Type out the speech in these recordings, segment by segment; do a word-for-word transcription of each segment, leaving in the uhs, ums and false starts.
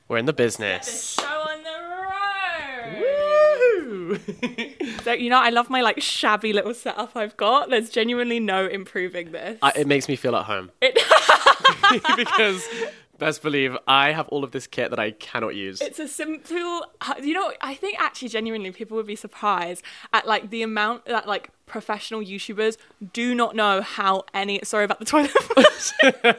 We're in the Get business. this show on the road. Woo! So, you know, I love my like shabby little setup I've got. There's genuinely no improving this. I, it makes me feel at home. It- Because, best believe, I have all of this kit that I cannot use. It's a simple, you know, I think actually genuinely people would be surprised at like the amount that like professional YouTubers do not know how any, sorry about the toilet flush.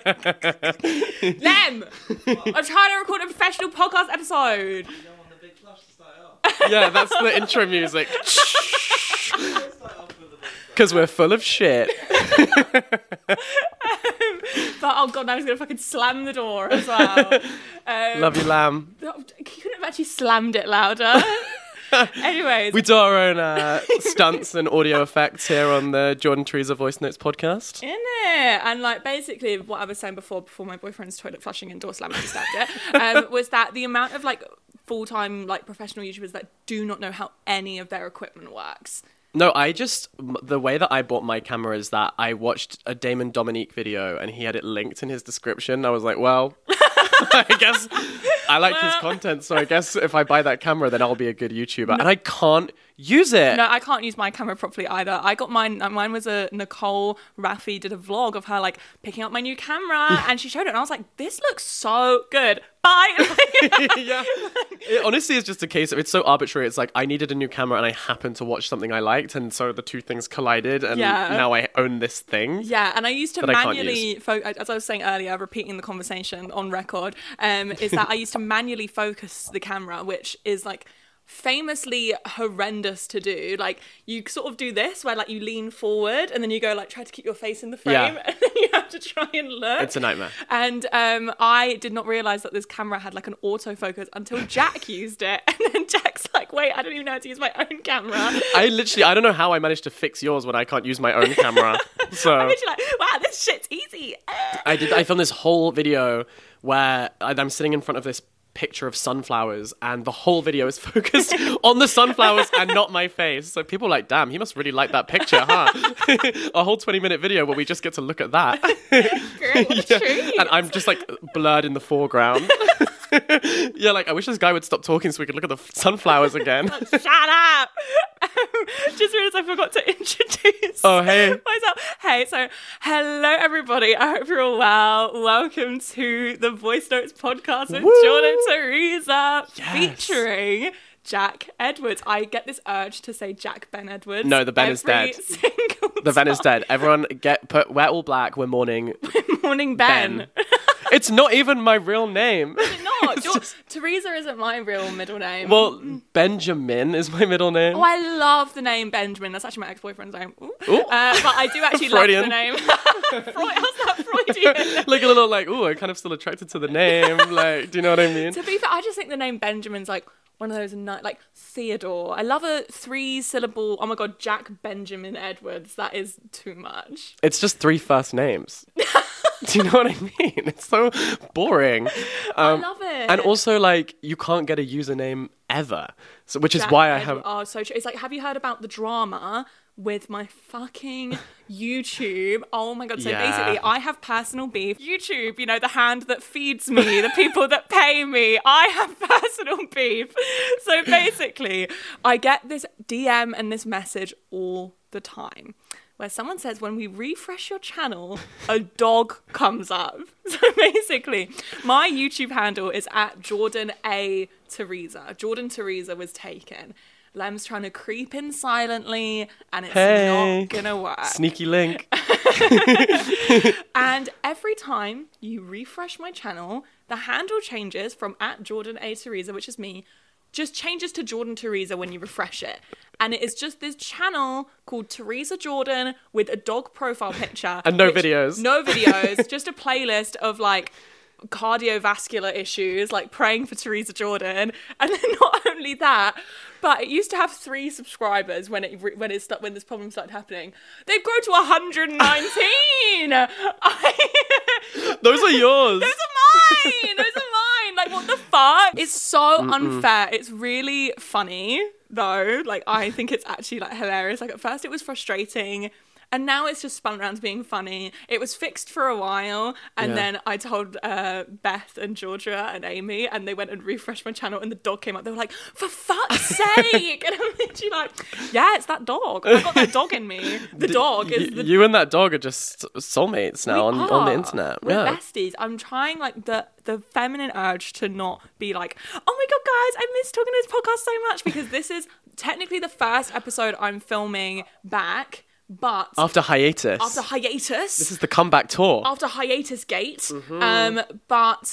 Them! I'm trying to record a professional podcast episode. You don't want the big flush to start off. Yeah, that's the intro music. Let's start off with the big flush. Because we're full of shit. But oh god, now he's gonna fucking slam the door as well. Um, Love you, lamb. You couldn't have actually slammed it louder. Anyways. We do our own uh, stunts and audio effects here on the Jordan Teresa Voice Notes podcast. In it. And like basically what I was saying before before my boyfriend's toilet flushing and door slamming disturbed it um, was that the amount of like full-time like professional YouTubers that do not know how any of their equipment works. No, I just, the way that I bought my camera is that I watched a Damon Dominique video and he had it linked in his description. I was like, well, I guess I like his content, so I guess if I buy that camera, then I'll be a good YouTuber. No. And I can't use it. No, I can't use my camera properly either. I got mine, mine was a Nicole Raffi did a vlog of her like picking up my new camera and she showed it and I was like, this looks so good. Bye. Yeah. It honestly is just a case of, it's so arbitrary. It's like I needed a new camera and I happened to watch something I liked and so the two things collided and Yeah. now I own this thing. Yeah, and I used to That I can't manually, fo- as I was saying earlier, repeating the conversation on record, um, is that I used to manually focus the camera, which is like famously horrendous to do. Like you sort of do this where like you lean forward and then you go like try to keep your face in the frame Yeah. and then you have to try and look. It's a nightmare. And um, I did not realise that this camera had like an autofocus until Jack used it. And then Jack's like, wait, I don't even know how to use my own camera. I literally, I don't know how I managed to fix yours when I can't use my own camera. So I'm literally like, wow, this shit's easy. I did. I filmed this whole video where I'm sitting in front of this picture of sunflowers and the whole video is focused on the sunflowers and not my face. So people are like, damn, he must really like that picture, huh? A whole twenty minute video where we just get to look at that. Great, what a Yeah. treat. And I'm just like blurred in the foreground. Yeah, like I wish this guy would stop talking so we could look at the f- sunflowers again. Shut up! Um, just realised I forgot to introduce Oh, hey. myself. Hey, so hello everybody. I hope you're all well. Welcome to the Voice Notes podcast with Woo! Jordan Teresa, Yes. featuring Jack Edwards. I get this urge to say Jack Ben Edwards. No, the Ben is every dead. single The Ben is time. dead. Everyone get put. We're all black. We're mourning Morning Ben. Ben. It's not even my real name. Not. It's Jor- just- Teresa isn't my real middle name. Well, Benjamin is my middle name. Oh, I love the name Benjamin. That's actually my ex-boyfriend's name. Ooh. Ooh. Uh, but I do actually love Freudian. the name. Freud, how's that Freudian? Like a little like, ooh, I'm kind of still attracted to the name. Like, do you know what I mean? To be fair, I just think the name Benjamin's like one of those, ni- like Theodore. I love a three-syllable, oh my God, Jack Benjamin Edwards. That is too much. It's just three first names. Do you know what I mean? It's so boring. Um, I love it. And also, like, you can't get a username ever. So, which is Jack why I Edward- have. Oh, so true. It's like, have you heard about the drama with my fucking YouTube? Oh my God. So Yeah. basically, I have personal beef. YouTube, you know, the hand that feeds me, the people that pay me, I have personal beef. So basically, I get this D M and this message all the time, where someone says, when we refresh your channel, a dog comes up. So basically, my YouTube handle is at Jordan A. Teresa. Jordan Teresa was taken. Lem's trying to creep in silently, and it's Hey. not gonna work. Sneaky link. And every time you refresh my channel, the handle changes from at Jordan A. Teresa, which is me, just changes to Jordan Teresa when you refresh it. And it is just this channel called Teresa Jordan with a dog profile picture. And no which- videos. No videos, just a playlist of like cardiovascular issues, like praying for Teresa Jordan. And then not only that, but it used to have three subscribers when it when it st- when this problem started happening. They've grown to one hundred nineteen. I, Those are yours. those are mine. Those are mine. Like, what the fuck? It's so Mm-mm. unfair. It's really funny though. Like, I think it's actually like hilarious. Like, at first it was frustrating. And now it's just spun around to being funny. It was fixed for a while, and Yeah. then I told uh, Beth and Georgia and Amy, and they went and refreshed my channel, and the dog came up. They were like, "For fuck's sake!" And I'm literally like, "Yeah, it's that dog. I got that dog in me. The dog is Y- the." you and that dog are just soulmates now on, We on the are. internet. We're yeah. besties. I'm trying like the the feminine urge to not be like, oh my god, guys, I miss talking to this podcast so much, because this is technically the first episode I'm filming back, but After hiatus. after hiatus. This is the comeback tour. after hiatus gate. Um, but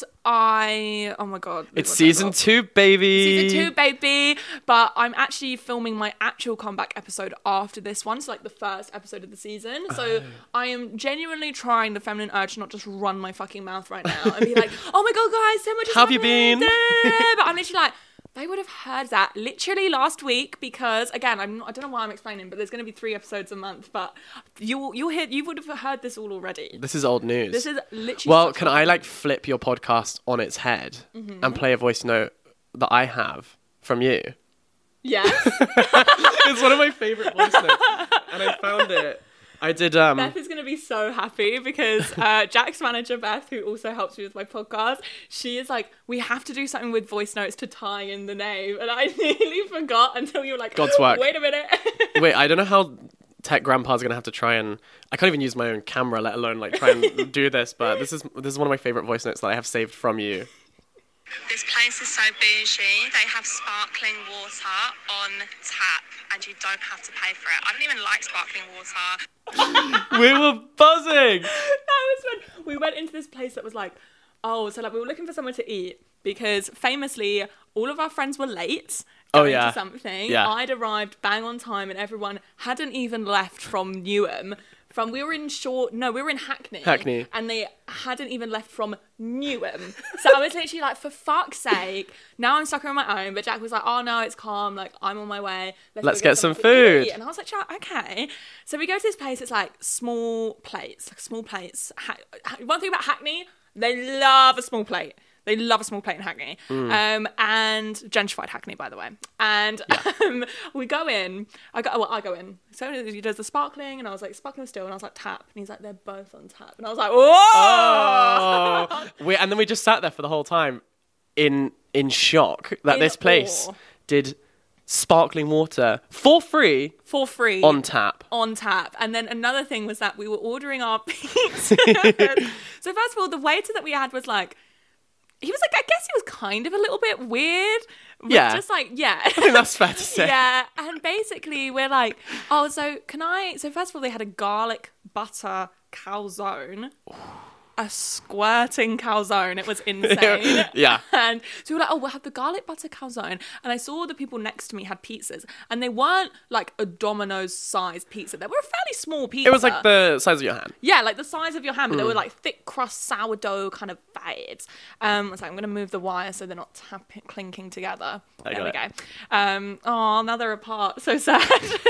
I oh my god, It's what's season that two, baby. Season two, baby. But I'm actually filming my actual comeback episode after this one, so like the first episode of the season. So I am genuinely trying the feminine urge to not just run my fucking mouth right now and be like, "Oh my god, guys, so much is How have you happening." been? But I'm literally like, they would have heard that literally last week, because again, I'm not, I don't know why I'm explaining, but there's going to be three episodes a month. But you you'll hear you would have heard this all already. This is old news. This is literally. well, such can a- I like flip your podcast on its head Mm-hmm. and play a voice note that I have from you? Yes. It's one of my favorite voice notes, and I found it. I did. Um, Beth is going to be so happy because uh, Jack's manager, Beth, who also helps me with my podcast, she is like, we have to do something with voice notes to tie in the name. And I nearly forgot until you were like, God's work. Wait a minute. Wait, I don't know how tech grandpa's gonna have to try and. I can't even use my own camera, let alone like try and do this. But this is this is one of my favorite voice notes that I have saved from you. This place is so bougie. They have sparkling water on tap and you don't have to pay for it. I don't even like sparkling water. We were buzzing. That was when we went into this place that was like, oh, so like we were looking for somewhere to eat because famously all of our friends were late. Oh, going yeah. To something. Yeah. I'd arrived bang on time and everyone hadn't even left from Newham. From we were in short no, we were in Hackney. Hackney. And they hadn't even left from Newham. So I was literally like, for fuck's sake, now I'm stuck on my own. But Jack was like, oh no, it's calm, like I'm on my way. Let's go get some something to food. eat. And I was like, Jack, okay. So we go to this place, it's like small plates, like small plates. Ha- ha- one thing about Hackney, they love a small plate. They love a small plate in Hackney. Mm. Um, and gentrified Hackney, by the way. And um, we go in. I go, well, I go in. So he does the sparkling, and I was like, sparkling still. And I was like, tap. And he's like, they're both on tap. And I was like, whoa! Oh, we, and then we just sat there for the whole time in in shock that In this place awe. did sparkling water for free For free. on tap. on tap. And then another thing was that we were ordering our pizza. So first of all, the waiter that we had was like, he was like, I guess he was kind of a little bit weird. But Yeah. Just like, yeah. I think that's fair to say. Yeah. And basically we're like, oh, so can I, so first of all, they had a garlic butter calzone. A squirting calzone. It was insane. Yeah. And so we were like, oh, we'll have the garlic butter calzone. And I saw the people next to me had pizzas. And they weren't like a Domino's sized pizza. They were a fairly small pizza. It was like the size of your hand. Yeah, like the size of your hand, but they Mm. were like thick crust sourdough kind of vibes. Um, I was like, I'm going to move the wire so they're not tapping, clinking together. I there we got go. Um, oh, now they're apart. So sad.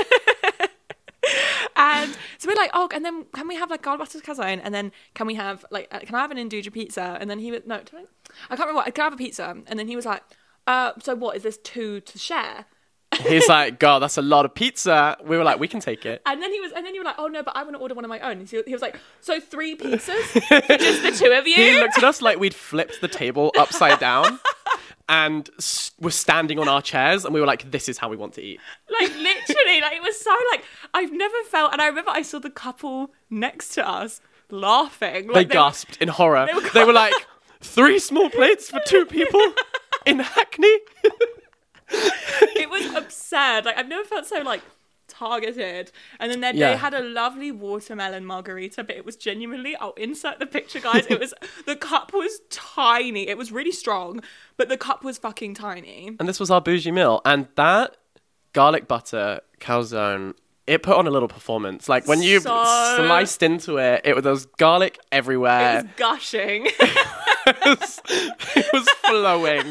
And so we're like, oh, and then can we have like garlic butter calzone? And then can we have like, uh, can I have an Induja pizza? And then he was, no, can I, I can't remember what, can I have a pizza? And then he was like, uh, so what, is this two to share? He's like, God, that's a lot of pizza. We were like, we can take it. And then he was, and then you were like, oh no, but I want to order one of my own. And he he was like, so three pizzas for just the two of you? He looked at us like we'd flipped the table upside down and s- were standing on our chairs, and we were like, this is how we want to eat. Like literally, like it was so like I've never felt, and I remember I saw the couple next to us laughing. They Like, gasped in horror. they were- They were like, three small plates for two people in Hackney? It was absurd. Like I've never felt so like targeted. And then they, Yeah. they had a lovely watermelon margarita, but it was genuinely, I'll insert the picture, guys. It was, the cup was tiny. It was really strong, but the cup was fucking tiny. And this was our bougie meal. And that garlic butter calzone, it put on a little performance. Like when you So- sliced into it, it was there was garlic It everywhere. was gushing. It was, it was flowing.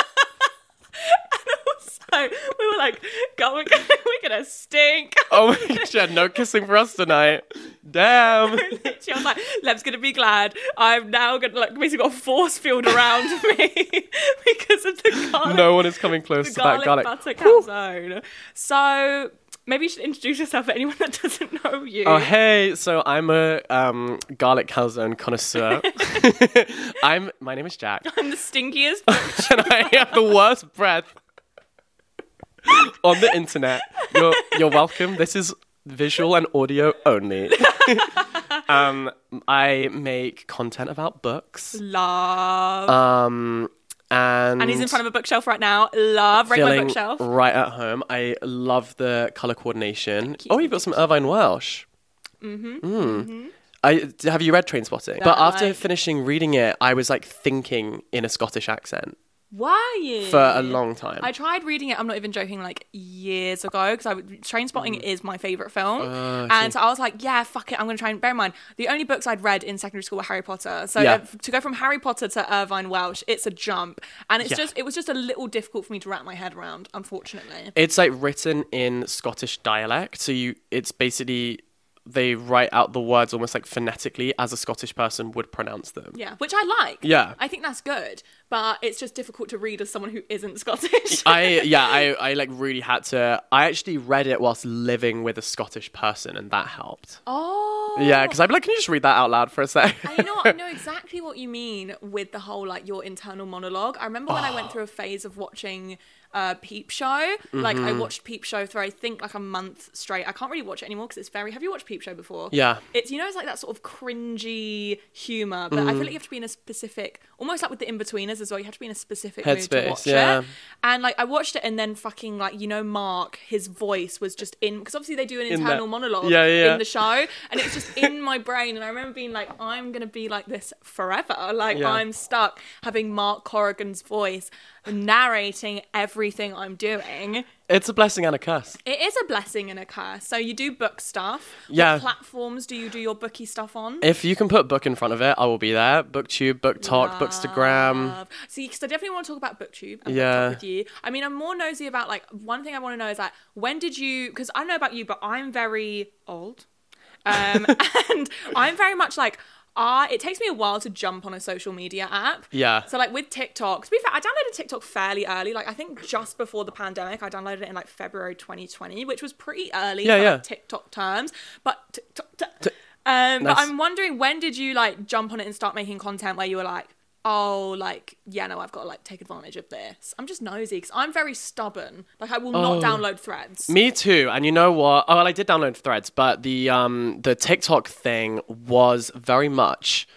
So we were like, God, we're gonna, we're gonna stink. Oh my gosh, yeah, no kissing for us tonight. Damn. Literally, I was like, Lev's gonna be glad. I'm now gonna like basically got a force field around me because of the garlic. No one is coming close the to that garlic garlic. butter calzone. So Maybe you should introduce yourself for anyone that doesn't know you. Oh, hey. So I'm a um, garlic calzone connoisseur. I'm. My name is Jack. I'm the stinkiest. And I have the worst breath on the internet. You're, you're welcome. This is visual and audio only. um, I make content about books. Love. Um, and, and he's in front of a bookshelf right now. Love. Rate my feeling bookshelf. right at home. I love the colour coordination. Oh, you've got some Irvine Welsh. Mm-hmm. Mm. Mm-hmm. I, have you read Trainspotting? But after like... finishing reading it, I was like thinking in a Scottish accent. Were you? For a long time. I tried reading it, I'm not even joking, like years ago, because I Trainspotting mm. is my favourite film. Uh, and so I was like, yeah, fuck it, I'm going to try and bear in mind, the only books I'd read in secondary school were Harry Potter. So yeah. uh, to go from Harry Potter to Irvine Welsh, it's a jump. And it's yeah. just, it was just a little difficult for me to wrap my head around, unfortunately. It's like written in Scottish dialect. So you, it's basically... they write out the words almost like phonetically as a Scottish person would pronounce them. Yeah, which I like. Yeah. I think that's good, but it's just difficult to read as someone who isn't Scottish. I, yeah, I, I like really had to, I actually read it whilst living with a Scottish person and that helped. Oh. Yeah, because I'd be like, can you just read that out loud for a sec? And you know what? I know exactly what you mean with the whole, like, your internal monologue. I remember when oh. I went through a phase of watching... Uh, Peep Show. Mm-hmm. Like I watched Peep Show for I think like a month straight. I can't really watch it anymore because it's very. Have you watched Peep Show before? Yeah. It's you know it's like that sort of cringy humor, but mm. I feel like you have to be in a specific, almost like with the Inbetweeners as well. You have to be in a specific mood to watch yeah. it. And like I watched it and then fucking like you know Mark, his voice was just in because obviously they do an internal monologue yeah, yeah. in the show, and it was just in my brain. And I remember being like, I'm gonna be like this forever. Like yeah. I'm stuck having Mark Corrigan's voice narrating everything I'm doing. It's a blessing and a curse. It is a blessing and a curse. So you do book stuff. Yeah. What platforms do you do your booky stuff on? If you can put book in front of it, I will be there. BookTube, BookTok, Bookstagram. See, because I definitely want to talk about BookTube and yeah. BookTok with you. I mean, I'm more nosy about, like, one thing I want to know is, like, when did you... Because I know about you, but I'm very old. Um, and I'm very much, like... Uh, it takes me a while to jump on a social media app. Yeah. So like with TikTok, to be fair, I downloaded TikTok fairly early. Like I think just before the pandemic, I downloaded it in like February twenty twenty, which was pretty early yeah, for yeah. like, TikTok terms. But TikTok, t- T- um, nice. but I'm wondering when did you like jump on it and start making content where you were like, oh, like, yeah, no, I've got to, like, take advantage of this. I'm just nosy because I'm very stubborn. Like, I will oh, not download Threads. Me too. And you know what? Oh, well, I did download Threads, but the um the TikTok thing was very much...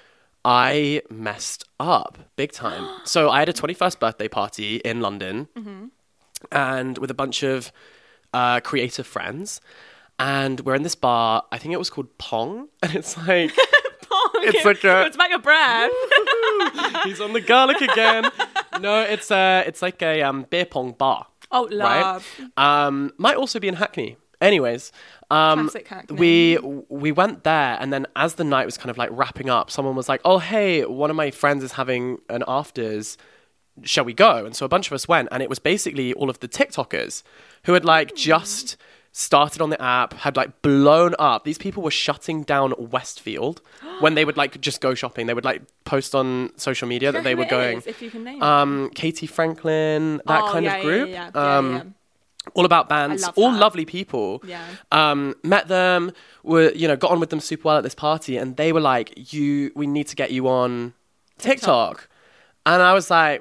I messed up big time. So I had a twenty-first birthday party in London mm-hmm. and with a bunch of uh, creative friends. And we're in this bar. I think it was called Pong. And it's like... Pong? It's like a... It's about your breath. He's on the garlic again. No, it's uh, it's like a um, beer pong bar. Oh, love. Right? Um, might also be in Hackney. Anyways, um, we we went there, and then as the night was kind of like wrapping up, someone was like, "Oh, hey, one of my friends is having an afters. Shall we go?" And so a bunch of us went, and it was basically all of the TikTokers who had like just started on the app, had like blown up. These people were shutting down Westfield when they would like just go shopping. They would like post on social media that they were going. Is, if you can name um, Katie Franklin, that oh, kind yeah, of group. Yeah, yeah, um, yeah, yeah. All about bands, love all that. lovely people. Yeah. Um, met them, were you know, got on with them super well at this party, and they were like, "You, we need to get you on TikTok,", TikTok. And I was like,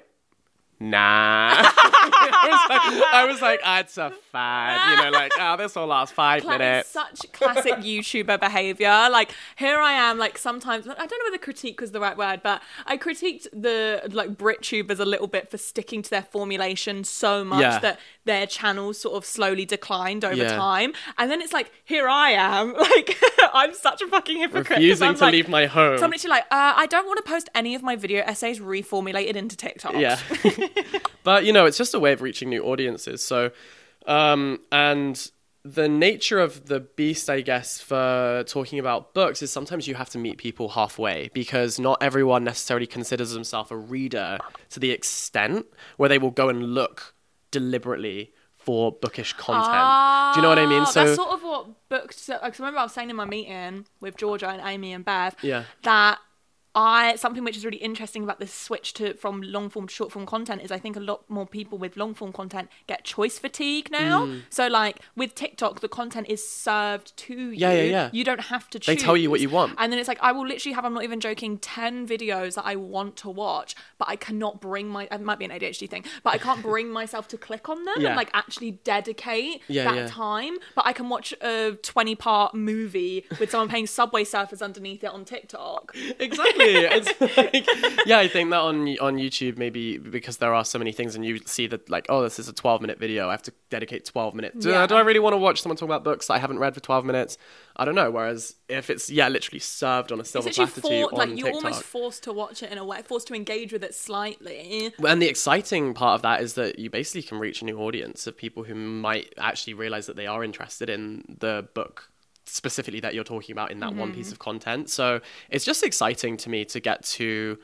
"Nah." I, was like, I was like, oh, "It's a fad," you know, like, "Oh, this will last five Cla- minutes." Such classic YouTuber behavior. Like here I am, like sometimes I don't know whether critique was the right word, but I critiqued the like BritTubers a little bit for sticking to their formulation so much yeah. that their channels sort of slowly declined over yeah. time. And then it's like, here I am, like I'm such a fucking hypocrite. Refusing I'm to like, leave my home. So I'm literally like, uh, I don't want to post any of my video essays reformulated into TikTok. Yeah. But you know, it's just a way of reaching new audiences. So, um, and the nature of the beast, I guess, for talking about books is sometimes you have to meet people halfway because not everyone necessarily considers themselves a reader to the extent where they will go and look deliberately for bookish content. Ah, do you know what I mean? So that's sort of what books. Because I remember I was saying in my meeting with Georgia and Amy and Bev yeah. that I something which is really interesting about this switch to from long form to short form content is I think a lot more people with long form content get choice fatigue now. Mm. So like with TikTok, the content is served to you. Yeah, yeah, yeah. You don't have to choose. They tell you what you want. And then it's like I will literally have, I'm not even joking, ten videos that I want to watch, but I cannot bring my, it might be an A D H D thing, but I can't bring myself to click on them Yeah. and like actually dedicate Yeah, that yeah. time. But I can watch a twenty part movie with someone playing Subway Surfers underneath it on TikTok. Exactly. It's like, yeah, I think that on on YouTube, maybe because there are so many things and you see that like, oh, this is a twelve minute video, I have to dedicate twelve minutes. Do, Yeah. do I really want to watch someone talk about books that I haven't read for twelve minutes? I don't know. Whereas if it's, yeah, literally served on a silver It's platter actually to you for, on like you're TikTok. almost forced to watch it in a way, forced to engage with it slightly. And the exciting part of that is that you basically can reach a new audience of people who might actually realize that they are interested in the book specifically that you're talking about in that Mm-hmm. one piece of content. So it's just exciting to me to get to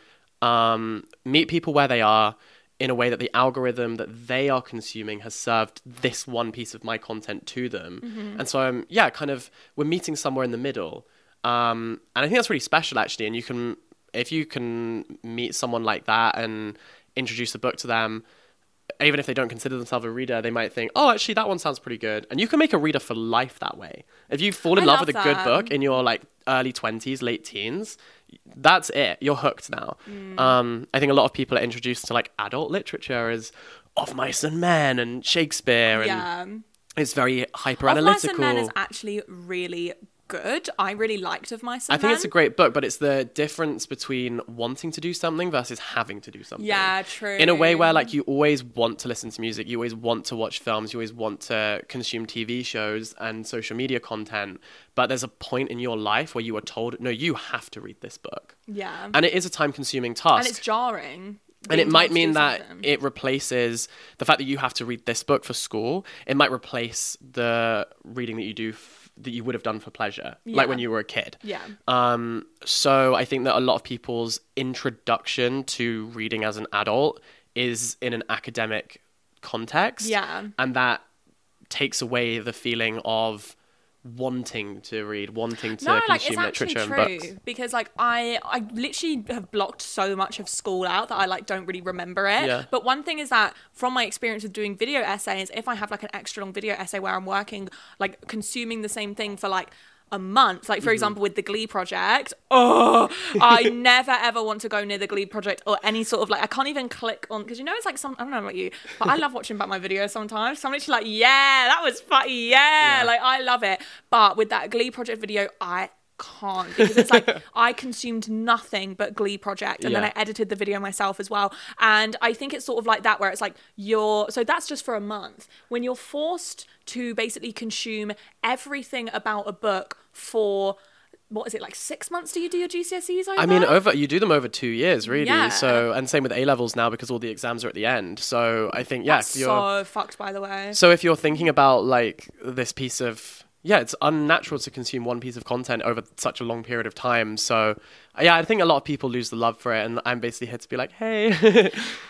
um, meet people where they are in a way that the algorithm that they are consuming has served this one piece of my content to them. Mm-hmm. And so, um, yeah, kind of we're meeting somewhere in the middle. Um, and I think that's really special, actually. And you can, if you can meet someone like that and introduce a book to them, even if they don't consider themselves a reader, they might think, oh, actually, that one sounds pretty good. And you can make a reader for life that way. If you fall in I love love with a good that. book in your like early twenties, late teens, that's it. You're hooked now. Mm. Um, I think a lot of people are introduced to like adult literature as Of Mice and Men and Shakespeare. And Yeah. it's very hyper Of Mice and analytical. Men is actually really good. I really liked Of Mice and I think Men. it's a great book, but it's the difference between wanting to do something versus having to do something. Yeah, true. In a way where like you always want to listen to music, you always want to watch films, you always want to consume T V shows and social media content, but there's a point in your life where you are told, no, you have to read this book. Yeah. And it is a time-consuming task. And it's jarring. And it being might told to mean do that something. it replaces the fact that you have to read this book for school. It might replace the reading that you do f- that you would have done for pleasure, Yeah. like when you were a kid. Yeah. Um, so I think that a lot of people's introduction to reading as an adult is in an academic context. Yeah. And that takes away the feeling of wanting to read, wanting to No, like it's consume actually literature true and books. because like I I literally have blocked so much of school out that I like don't really remember it. Yeah. But one thing is that from my experience with doing video essays, if I have like an extra long video essay where I'm working like consuming the same thing for like a month, like for Mm-hmm. example with the Glee project, oh, I never ever want to go near the Glee project or any sort of like I can't even click on because you know it's like some I don't know about you, but I love watching back my videos sometimes. So I'm literally like, yeah, that was funny, yeah, Yeah. like I love it. But with that Glee project video, I can't because it's like I consumed nothing but Glee project and Yeah. then I edited the video myself as well, and I think it's sort of like that where it's like you're so that's just for a month when you're forced to basically consume everything about a book for what is it like six months do you do your G C S Es over? I mean, over you do them over two years, really. Yeah. So, and same with A levels now because all the exams are at the end. So, I think yeah, that's if you're so fucked by the way. so if you're thinking about like this piece of yeah, it's unnatural to consume one piece of content over such a long period of time. So, yeah, I think a lot of people lose the love for it, and I'm basically here to be like, hey, Hey,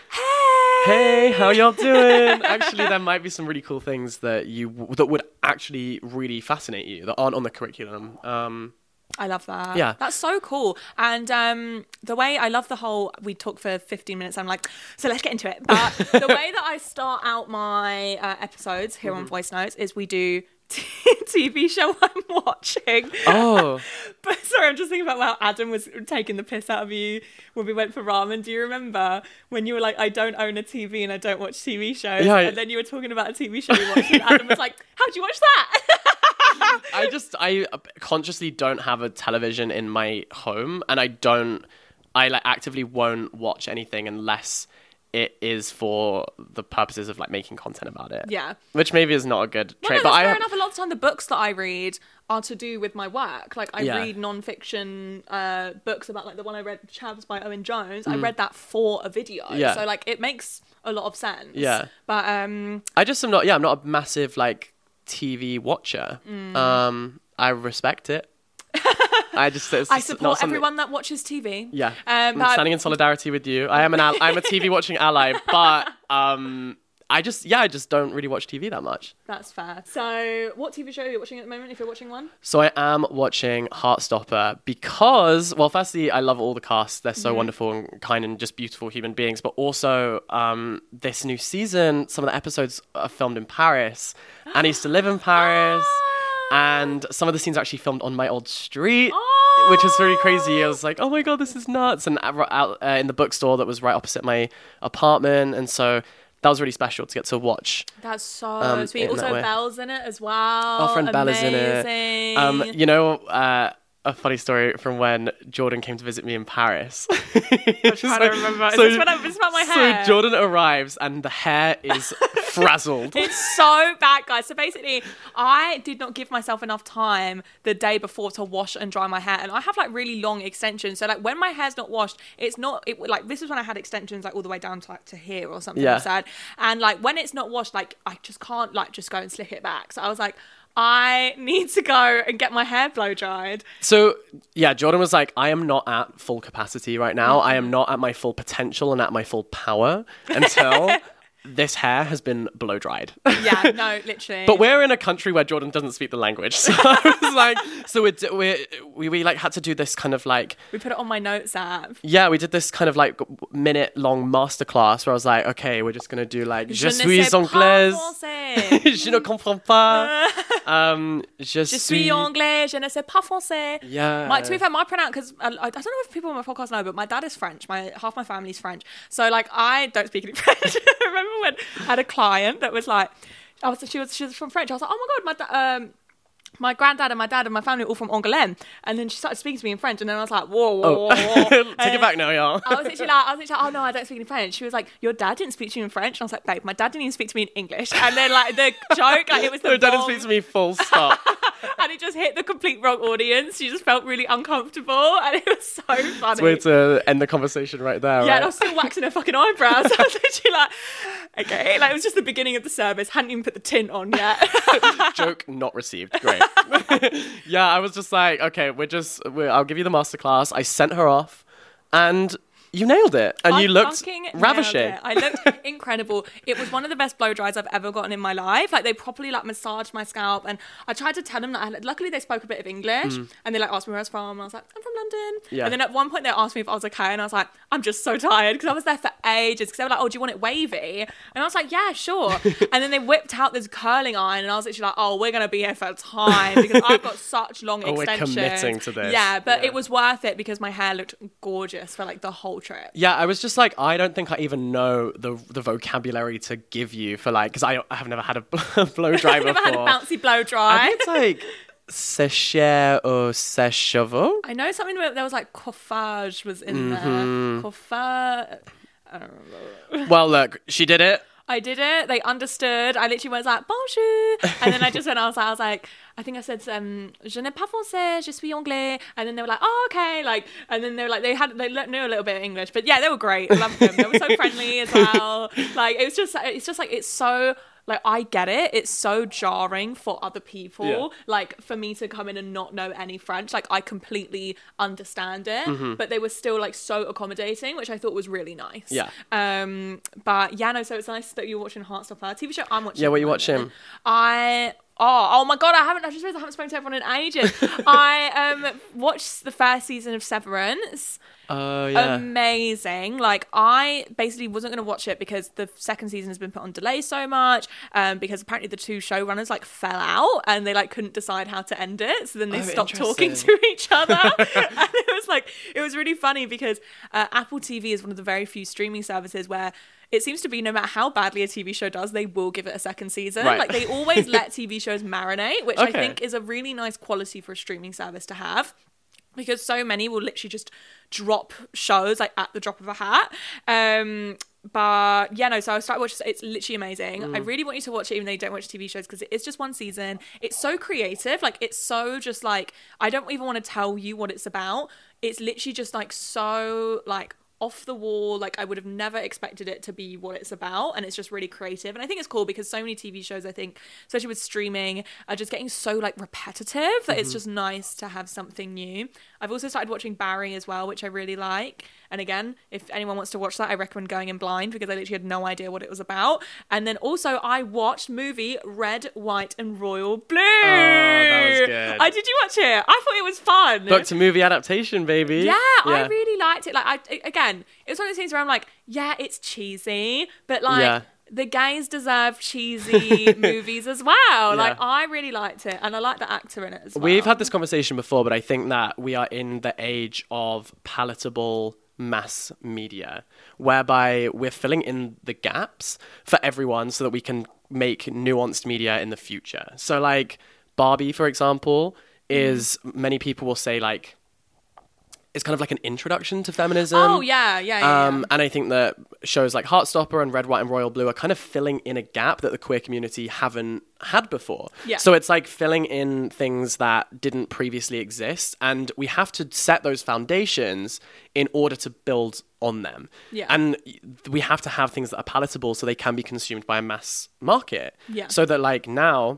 hey, how y'all doing? Actually, there might be some really cool things that you that would actually really fascinate you that aren't on the curriculum. Um, I love that. Yeah. That's so cool. And um, the way I love the whole, we talk for fifteen minutes, I'm like, so let's get into it. But the way that I start out my uh, episodes here Mm-hmm. on Voice Notes is we do t- T V show I'm watching. oh, But sorry, I'm just thinking about how Adam was taking the piss out of you when we went for ramen. Do you remember when you were like, I don't own a T V and I don't watch T V shows? Yeah, I- and then you were talking about a T V show you watched and Adam was like, how'd you watch that? I just I consciously don't have a television in my home, and I don't I like actively won't watch anything unless it is for the purposes of like making content about it. Yeah. Which maybe is not a good No, trait, no, but that's I fair have, enough. A lot of the time, the books that I read are to do with my work. Like, I Yeah. read non-fiction uh, books about, like, the one I read, Chavs by Owen Jones. Mm. I read that for a video. Yeah. So, like, it makes a lot of sense. Yeah. But, um, I just am not yeah, I'm not a massive like T V watcher. Mm. Um I respect it. I just it's I just not support something- everyone that watches T V. Yeah, Um, I'm but standing in solidarity with you. I am an al- I'm a T V watching ally, but um, I just, yeah, I just don't really watch T V that much. That's fair. So, what T V show are you watching at the moment, if you're watching one? So I am watching Heartstopper because, well, firstly, I love all the cast. They're so Mm-hmm. wonderful and kind and just beautiful human beings. But also, um, this new season, some of the episodes are filmed in Paris. And I used to live in Paris. And some of the scenes are actually filmed on my old street, Oh! which is really crazy. I was like, oh my God, this is nuts. And out out, uh, in the bookstore that was right opposite my apartment. And so that was really special to get to watch. That's so Um, sweet. in that Also, way. Belle's in it as well. Our friend Belle is in it. Amazing. Um, you know, uh, a funny story from when Jordan came to visit me in Paris. I'm trying to remember. Is this when I- is this about my hair? So Jordan arrives and the hair is frazzled. It's so bad, guys. So basically, I did not give myself enough time the day before to wash and dry my hair, and I have like really long extensions. So like when my hair's not washed, it's not it, like this is when I had extensions like all the way down to like to here or something Yeah. sad. And like when it's not washed, like I just can't like just go and slick it back. So I was like, I need to go and get my hair blow dried. So, yeah, Jordan was like, I am not at full capacity right now. I am not at my full potential and at my full power until this hair has been blow dried. Yeah, no, literally. But we're in a country where Jordan doesn't speak the language. So I was like, so we're, we we we like had to do this kind of like, we put it on my notes app. yeah, we did this kind of like minute long masterclass where I was like, okay, we're just going to do like, je ne suis sais pas anglaise. français. Je ne comprends pas. Um, je, Je suis anglais, je ne sais pas français. Yeah. My, to be fair, my pronoun because I, I don't know if people on my podcast know, but my dad is French. My half my family's French, so like I don't speak any French. I remember when I had a client that was like, I was she was she was from French. I was like, oh my god, my da- um. My granddad and my dad and my family are all from Angoulême, and then she started speaking to me in French, and then I was like, "Whoa, whoa, whoa!" whoa. Take And it back now, y'all. I was literally like, I was literally like, "Oh no, I don't speak any French." She was like, "Your dad didn't speak to you in French," and I was like, "Babe, my dad didn't even speak to me in English." And then like the joke, like it was the No, Dad bomb. speaks to me full stop. And it just hit the complete wrong audience. She just felt really uncomfortable, and it was so funny. It's weird to end the conversation right there, Yeah, right? and I was still waxing her fucking eyebrows. I was literally like, okay, like it was just the beginning of the service. Hadn't even put the tint on yet. Joke not received. Great. Yeah, I was just like, okay, we're just, we're, I'll give you the masterclass. I sent her off, and you nailed it, and I you looked fucking nailed ravishing. it. I looked incredible. It was one of the best blow dries I've ever gotten in my life. Like they properly like massaged my scalp, and I tried to tell them that. I had, luckily, they spoke a bit of English, and they like asked me where I was from. And I was like, I'm from London. Yeah. And then at one point they asked me if I was okay, and I was like, I'm just so tired because I was there for ages. Because they were like, oh, do you want it wavy? And I was like, yeah, sure. And then they whipped out this curling iron, and I was literally like, oh, we're gonna be here for time because I've got such long Oh, we're extensions. committing to this. Yeah, but Yeah. it was worth it because my hair looked gorgeous for like the whole trip. Yeah, I was just like, I don't think I even know the the vocabulary to give you for like, because I, I have never had a blow dry I've never had a before. bouncy blow I dry. think it's like sécher or sèche-cheveux. I know something where there was like coiffage was in Mm-hmm. there. Coiffage. I don't remember. Well, look, she did it. I did it. They understood. I literally was like bonjour, and then I just went. I was like, I was like, I think I said, um, je n'ai pas français, je suis anglais, and then they were like, oh okay, like, and then they were like, they had they le- knew a little bit of English, but yeah, they were great. I loved them. They were so friendly as well. Like it was just, it's just like it's so. Like, I get it. It's so jarring for other people. Yeah. Like, for me to come in and not know any French. Like, I completely understand it. Mm-hmm. But they were still, like, so accommodating, which I thought was really nice. Yeah. Um. But, yeah, no, so it's nice that you're watching Heartstopper. T V show I'm watching. Yeah, what at you the watching? moment. I... Oh, oh my God, I haven't, I just realized I haven't spoken to everyone in ages. I um watched the first season of Severance. Oh, yeah. Amazing. Like, I basically wasn't going to watch it because the second season has been put on delay so much, um, because apparently the two showrunners, like, fell out and they, like, couldn't decide how to end it. So then they Oh, stopped talking interesting. to each other. And it was, like, it was really funny because uh, Apple T V is one of the very few streaming services where it seems to be no matter how badly a T V show does, they will give it a second season. Right. Like, they always let T V shows marinate, which I Okay. think is a really nice quality for a streaming service to have. Because so many will literally just drop shows like at the drop of a hat. Um, but yeah, no, so I started watching, it's literally amazing. I really want you to watch it even though you don't watch T V shows because it is just one season. It's so creative. Like, it's so just like, I don't even want to tell you what it's about. It's literally just like so like off the wall. Like, I would have never expected it to be what it's about, and it's just really creative. And I think it's cool because so many T V shows, I think, especially with streaming, are just getting so like repetitive that it's just nice to have something new. I've also started watching Barry as well, which I really like. And again, if anyone wants to watch that, I recommend going in blind because I literally had no idea what it was about. And then also I watched movie Red, White and Royal Blue. Oh, that was good. I did you watch it? I thought it was fun. Book to movie adaptation, baby. Yeah, yeah, I really liked it. Like, I again, it was one of those things where I'm like, yeah, it's cheesy, but like, Yeah. the gays deserve cheesy movies as well. Like, I really liked it, and I like the actor in it as well. We've had this conversation before, but I think that we are in the age of palatable mass media, whereby we're filling in the gaps for everyone so that we can make nuanced media in the future. So, like, Barbie, for example, is, many people will say, like, it's kind of like an introduction to feminism. Oh, yeah, yeah, yeah. Um, yeah. and I think that shows like Heartstopper and Red, White and Royal Blue are kind of filling in a gap that the queer community haven't had before. Yeah. So it's like filling in things that didn't previously exist. And we have to set those foundations in order to build on them. Yeah. And we have to have things that are palatable so they can be consumed by a mass market. Yeah. So that like now,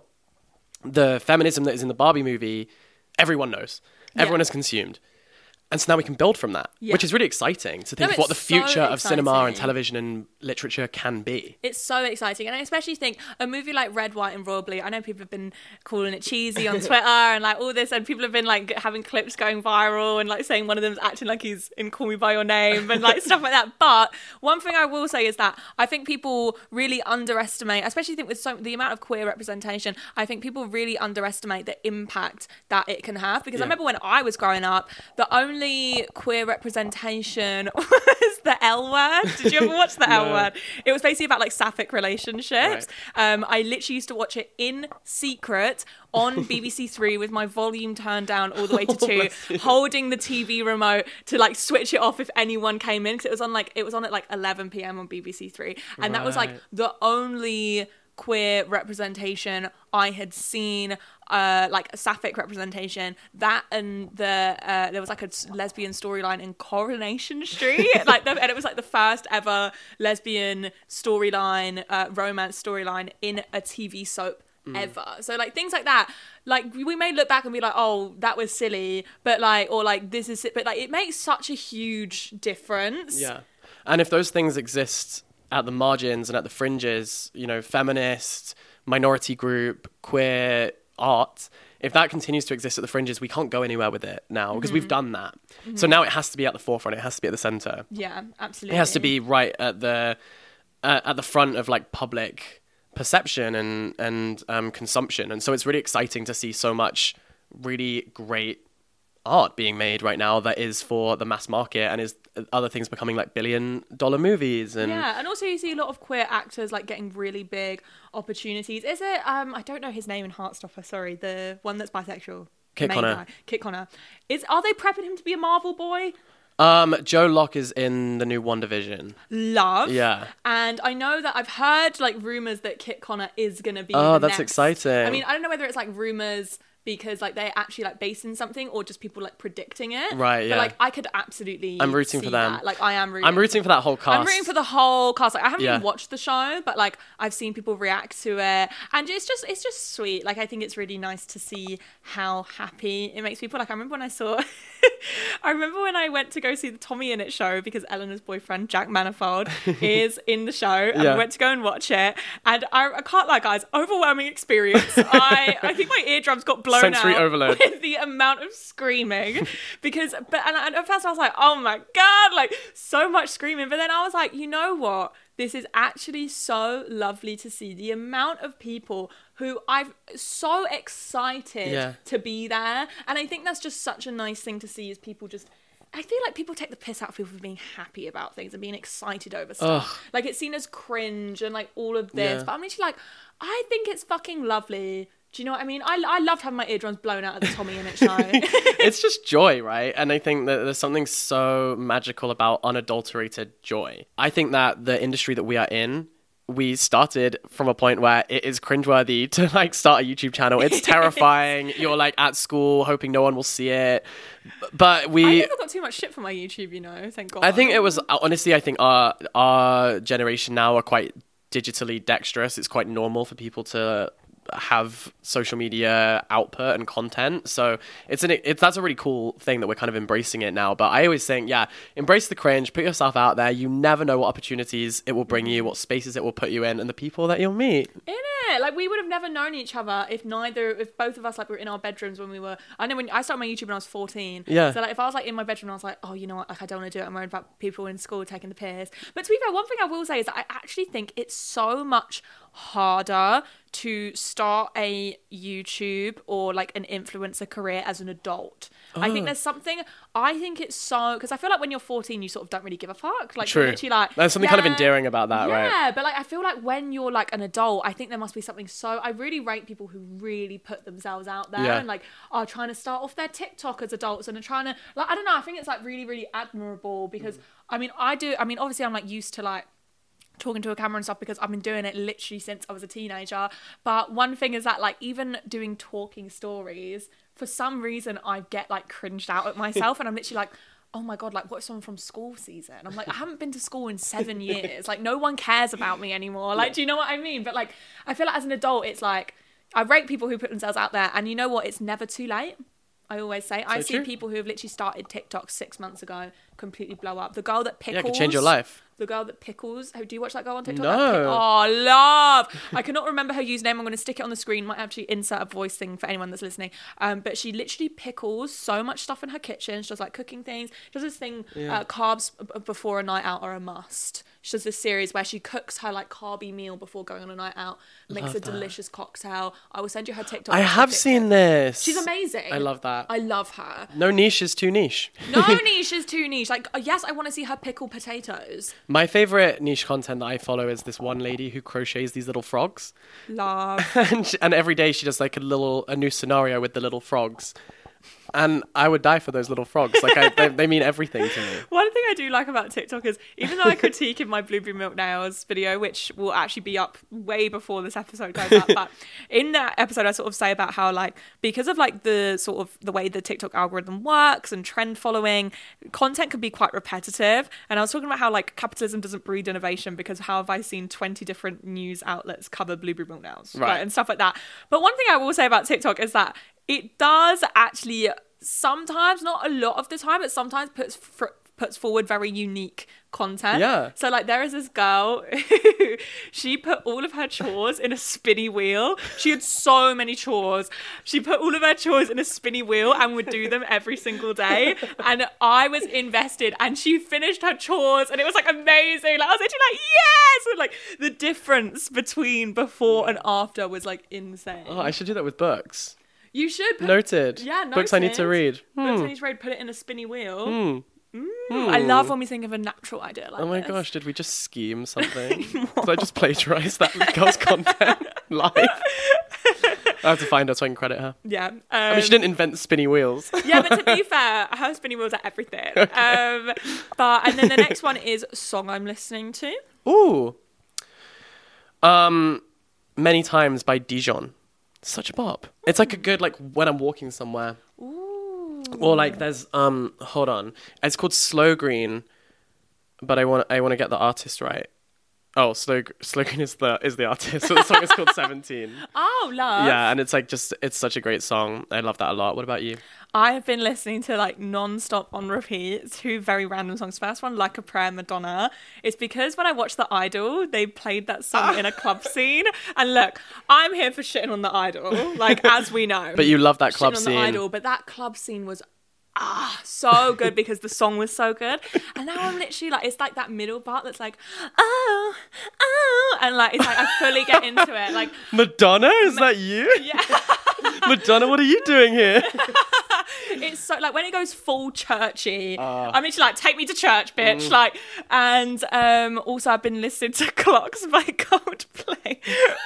the feminism that is in the Barbie movie, everyone knows. Everyone Yeah. has consumed. And so now we can build from that, Yeah. which is really exciting to think No, of what the it's so future of cinema and exciting. television and literature can be. It's so exciting. And I especially think a movie like Red, White and Royal Blue, I know people have been calling it cheesy on Twitter and like all this, and people have been like having clips going viral and like saying one of them's acting like he's in Call Me By Your Name and like stuff like that. But one thing I will say is that I think people really underestimate, especially think with so the amount of queer representation, I think people really underestimate the impact that it can have. Because I Yeah. remember when I was growing up, the only queer representation was the L Word. Did you ever watch the L No. Word? It was basically about like sapphic relationships. Right. Um, I literally used to watch it in secret on B B C Three with my volume turned down all the way to two, holding the T V remote to like switch it off if anyone came in, because it was on like it was on at like eleven p.m. on B B C Three, and that was like Right. the only queer representation I had seen, uh, like a sapphic representation. That and the uh, there was like a lesbian storyline in Coronation Street, like, the, and it was like the first ever lesbian storyline, uh, romance storyline in a T V soap ever. So like things like that, like we may look back and be like, oh, that was silly, but like, or like this is, but like it makes such a huge difference. Yeah. And if those things exist at the margins and at the fringes, you know, feminist, minority group, queer art, if that continues to exist at the fringes, we can't go anywhere with it now because we've done that. So now it has to be at the forefront. It has to be at the center. Yeah, absolutely. It has to be right at the uh, at the front of like public perception and and um, consumption. And so it's really exciting to see so much really great art being made right now that is for the mass market and is other things becoming like billion dollar movies. And Yeah, and also you see a lot of queer actors like getting really big opportunities. Is it um I don't know his name in Heartstopper, sorry, the one that's bisexual. Kit Main Connor. guy. Kit Connor. Is are they prepping him to be a Marvel boy? um Joe Locke is in the new WandaVision. Love. Yeah. And I know that I've heard like rumors that Kit Connor is gonna be Oh, the that's next- exciting. I mean, I don't know whether it's like rumors because like they're actually like based in something or just people like predicting it. Right, yeah. But like I could absolutely I'm rooting see for them. that. Like I am rooting. I'm rooting for that whole cast. I'm rooting for the whole cast. Like I haven't Yeah. even watched the show, but like I've seen people react to it, and it's just it's just sweet. Like I think it's really nice to see how happy it makes people. Like I remember when I saw, I remember when I went to go see the Tommy In It show because Eleanor's boyfriend Jack Manifold is in the show, and Yeah. we went to go and watch it. And I, I can't lie, guys, overwhelming experience. I I think my eardrums got blown Sensory out overload. with the amount of screaming because but and, and at first I was like, oh my god, like so much screaming, but then I was like, you know what, this is actually so lovely to see the amount of people who I've so excited Yeah. to be there, and I think that's just such a nice thing to see is people just I feel like people take the piss out of people for being happy about things and being excited over stuff. Ugh. Like it's seen as cringe and like all of this, Yeah. but I'm literally like, I think it's fucking lovely. Do you know what I mean? I, I loved having my eardrums blown out at the Tommy In It show. It's just joy, right? And I think that there's something so magical about unadulterated joy. I think that the industry that we are in, we started from a point where it is cringeworthy to like start a YouTube channel. It's terrifying. You're like at school hoping no one will see it. But I we never got too much shit for my YouTube, you know, thank God. I think it was honestly I think our our generation now are quite digitally dexterous. It's quite normal for people to have social media output and content. So it's an it's that's a really cool thing that we're kind of embracing it now. But I always think, yeah, embrace the cringe, put yourself out there. You never know what opportunities it will bring you, what spaces it will put you in, and the people that you'll meet. Innit? Like, we would have never known each other if neither, if both of us, like, were in our bedrooms when we were, I know when I started my YouTube when I was fourteen. Yeah. So, like, if I was, like, in my bedroom and I was like, oh, you know what, like, I don't want to do it, I'm worried about people in school taking the piss. But to be fair, one thing I will say is that I actually think it's so much harder to start a YouTube or like an influencer career as an adult. Oh. I think there's something, I think it's so, because I feel like when you're fourteen, you sort of don't really give a fuck. Like, True. You're literally like, there's something yeah, kind of endearing about that, yeah, right? Yeah, but like, I feel like when you're like an adult, I think there must be something so, I really rate people who really put themselves out there yeah. and like are trying to start off their TikTok as adults and are trying to, like, I don't know, I think it's like really, really admirable because, mm. I mean, I do, I mean, obviously I'm like used to like, talking to a camera and stuff because I've been doing it literally since I was a teenager. But one thing is that like even doing talking stories, for some reason I get like cringed out at myself and I'm literally like, oh my God, like what if someone from school sees it? And I'm like, I haven't been to school in seven years. Like no one cares about me anymore. Like, do you know what I mean? But like, I feel like as an adult, it's like, I rate people who put themselves out there and you know what? It's never too late. I always say, so I see true. people who have literally started TikTok six months ago completely blow up. The girl that pickles. Yeah, it could change your life. The girl that pickles. Oh, do you watch that girl on TikTok? No. Oh, love. I cannot remember her username. I'm going to stick it on the screen. Might actually insert a voice thing for anyone that's listening. Um, but she literally pickles so much stuff in her kitchen. She does like cooking things. She does this thing, yeah. uh, carbs b- before a night out are a must. She does this series where she cooks her like carby meal before going on a night out, makes love a that. delicious cocktail. I will send you her TikTok. I have seen this. She's amazing. I love that. I love her. No niche is too niche. No niche is too niche. Like, yes, I want to see her pickle potatoes. My favorite niche content that I follow is this one lady who crochets these little frogs. Love. and, she, and every day she does like a little, a new scenario with the little frogs. And I would die for those little frogs. Like, I, they, they mean everything to me. One thing I do like about TikTok is, even though I critique in my Blueberry Milk Nails video, which will actually be up way before this episode goes up, but in that episode I sort of say about how, like, because of, like, the sort of the way the TikTok algorithm works and trend following, content can be quite repetitive. And I was talking about how, like, capitalism doesn't breed innovation because how have I seen twenty different news outlets cover Blueberry Milk Nails, right. right, and stuff like that. But one thing I will say about TikTok is that it does actually sometimes, not a lot of the time, but sometimes puts fr- puts forward very unique content. Yeah. So like there is this girl who she put all of her chores in a spinny wheel. She had so many chores. She put all of her chores in a spinny wheel and would do them every single day. And I was invested and she finished her chores and it was like amazing. Like I was actually like, yes! And like the difference between before and after was like insane. Oh, I should do that with books. You should. Put, noted. Yeah, noted. Books I need to read. Books hmm. I need to read. Put it in a spinny wheel. Hmm. Mm. Hmm. I love when we think of a natural idea like Oh my this. gosh, did we just scheme something? Did I just plagiarise that girl's content live? I have to find her so I can credit her. Yeah. Um, I mean, she didn't invent spinny wheels. Yeah, but to be fair, her spinny wheels are everything. Okay. Um, but and then the next one is song I'm listening to. Ooh. Um, Many Times by Dijon. Such a bop. It's like a good, like, when I'm walking somewhere. Ooh. Or like there's, um, hold on. It's called Slow Green, but I want I want to get the artist right. Oh, Slow, Slow Green is the, is the artist. So the song is called seventeen. Oh, love. Yeah, and it's like just, it's such a great song. I love that a lot. What about you? I've been listening to like non-stop on repeat two very random songs. First one, Like a Prayer, Madonna. It's because when I watched The Idol, they played that song in a club scene. And look, I'm here for shitting on The Idol, like as we know. But you love that club shitting scene. on The Idol, but that club scene was ah so good because the song was so good. And now I'm literally like, it's like that middle part that's like, oh, oh, and like it's like I fully get into it. Like Madonna, is Ma- that you? Yeah. Madonna, what are you doing here? It's so like when it goes full churchy. Uh, I mean, she's like, take me to church, bitch. Mm. Like, and um, also I've been listening to Clocks by Coldplay.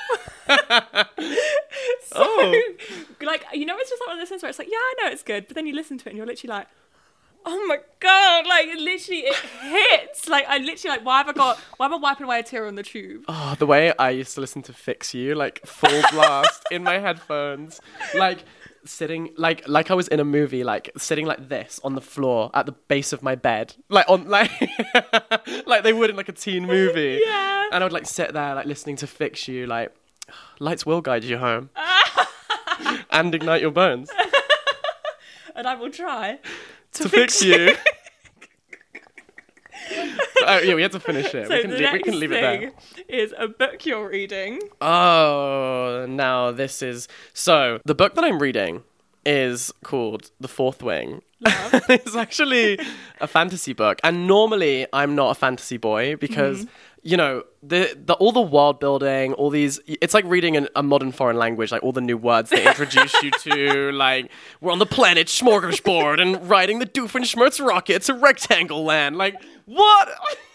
so, oh, like you know, it's just like one of those things where it's like, yeah, I know it's good, but then you listen to it and you're literally like, oh my god, like literally it hits. Like I literally like, why have I got? Why am I wiping away a tear on the tube? oh, the way I used to listen to Fix You, like full blast in my headphones, like. Sitting like like I was in a movie, like sitting like this on the floor at the base of my bed, like on like like they would in like a teen movie. Yeah. And I would like sit there like listening to Fix You, like lights will guide you home and ignite your bones And I will try to, to fix, fix you. Oh, yeah, we had to finish it. So we, can the leave, next we can leave it there. thing is a book you're reading. Oh, now this is... So, the book that I'm reading is called The Fourth Wing. It's actually a fantasy book. And normally, I'm not a fantasy boy because... Mm-hmm. You know, the, the all the world building, all these... It's like reading an, a modern foreign language, like all the new words they introduce you to, like, we're on the planet Smorgasbord and riding the Doofenshmirtz rocket to Rectangle Land. Like, what?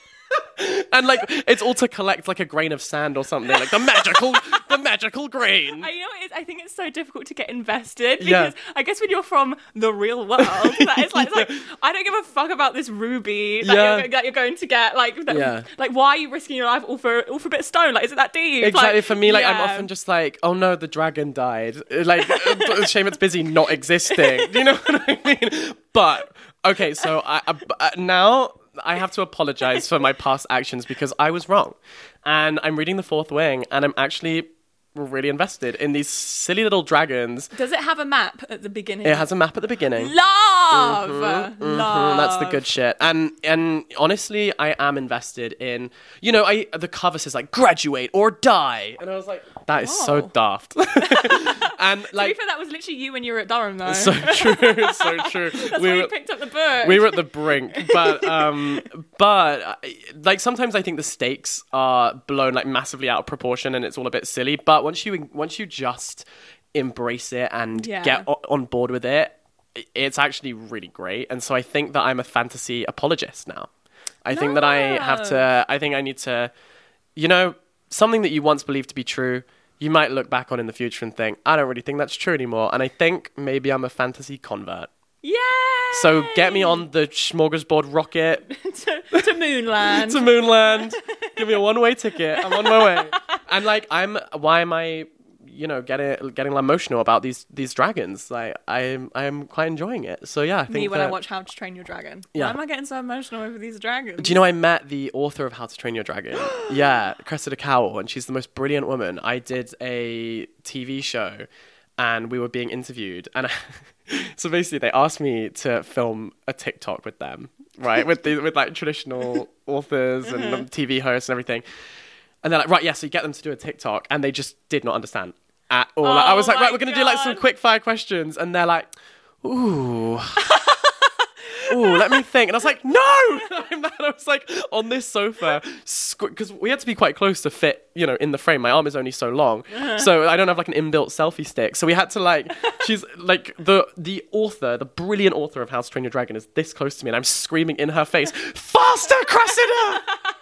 And, like, it's all to collect, like, a grain of sand or something. Like, the magical the magical grain. I know it is, I think it's so difficult to get invested because Yeah. I guess when you're from the real world, that it's like, it's like I don't give a fuck about this ruby that, Yeah. you're, that you're going to get. Like, that, Yeah. like, why are you risking your life all for all for a bit of stone? Like, is it that deep? Exactly. Like, For me, like, I'm yeah. often just like, oh no, the dragon died. Like, uh, shame it's busy not existing. Do you know what I mean? But, okay, so I, I, uh, now I have to apologize for my past actions because I was wrong. And I'm reading The Fourth Wing, and I'm actually really invested in these silly little dragons. Does it have a map at the beginning? It has a map at the beginning. Love, Mhm, love. that's the good shit. And and honestly, I am invested in. You know, I the cover says like "graduate or die," and I was like, that is so Whoa. daft. And To be like, fair, that was literally you when you were at Durham, though. so true, so true. That's we why were you picked up the book. we were at the brink, but um, but uh, like sometimes I think the stakes are blown like massively out of proportion, and it's all a bit silly. But once you once you just embrace it and Yeah. get o- on board with it, it's actually really great. And so I think that I'm a fantasy apologist now. I think that I have to. I think I need to. You know, something that you once believed to be true, you might look back on in the future and think, I don't really think that's true anymore. And I think maybe I'm a fantasy convert. Yay! So get me on the smorgasbord rocket to, to Moonland. to Moonland. Give me a one-way ticket. I'm on my way. And like, I'm. Why am I? You know, getting getting emotional about these these dragons. Like, I'm I'm quite enjoying it. So yeah, I think Me when that, I watch How to Train Your Dragon. Yeah. Why am I getting so emotional over these dragons? Do you know I met the author of How to Train Your Dragon? Yeah, Cressida Cowell, and she's the most brilliant woman. I did a T V show, and we were being interviewed, and I, so basically they asked me to film a TikTok with them, right? With the with like traditional authors and um, T V hosts and everything. And they're like, right, yeah, so you get them to do a TikTok, and they just did not understand at all. Like, I was Oh like, right, my we're gonna do like some God. quick fire questions, and they're like, ooh. Ooh, let me think. And I was like, no! I'm mad. I was like on this sofa, because we had to be quite close to fit, you know, in the frame. My arm is only so long. So I don't have like an inbuilt selfie stick. So we had to like, she's like, the the author, the brilliant author of How to Train Your Dragon is this close to me, and I'm screaming in her face, faster, Cressida!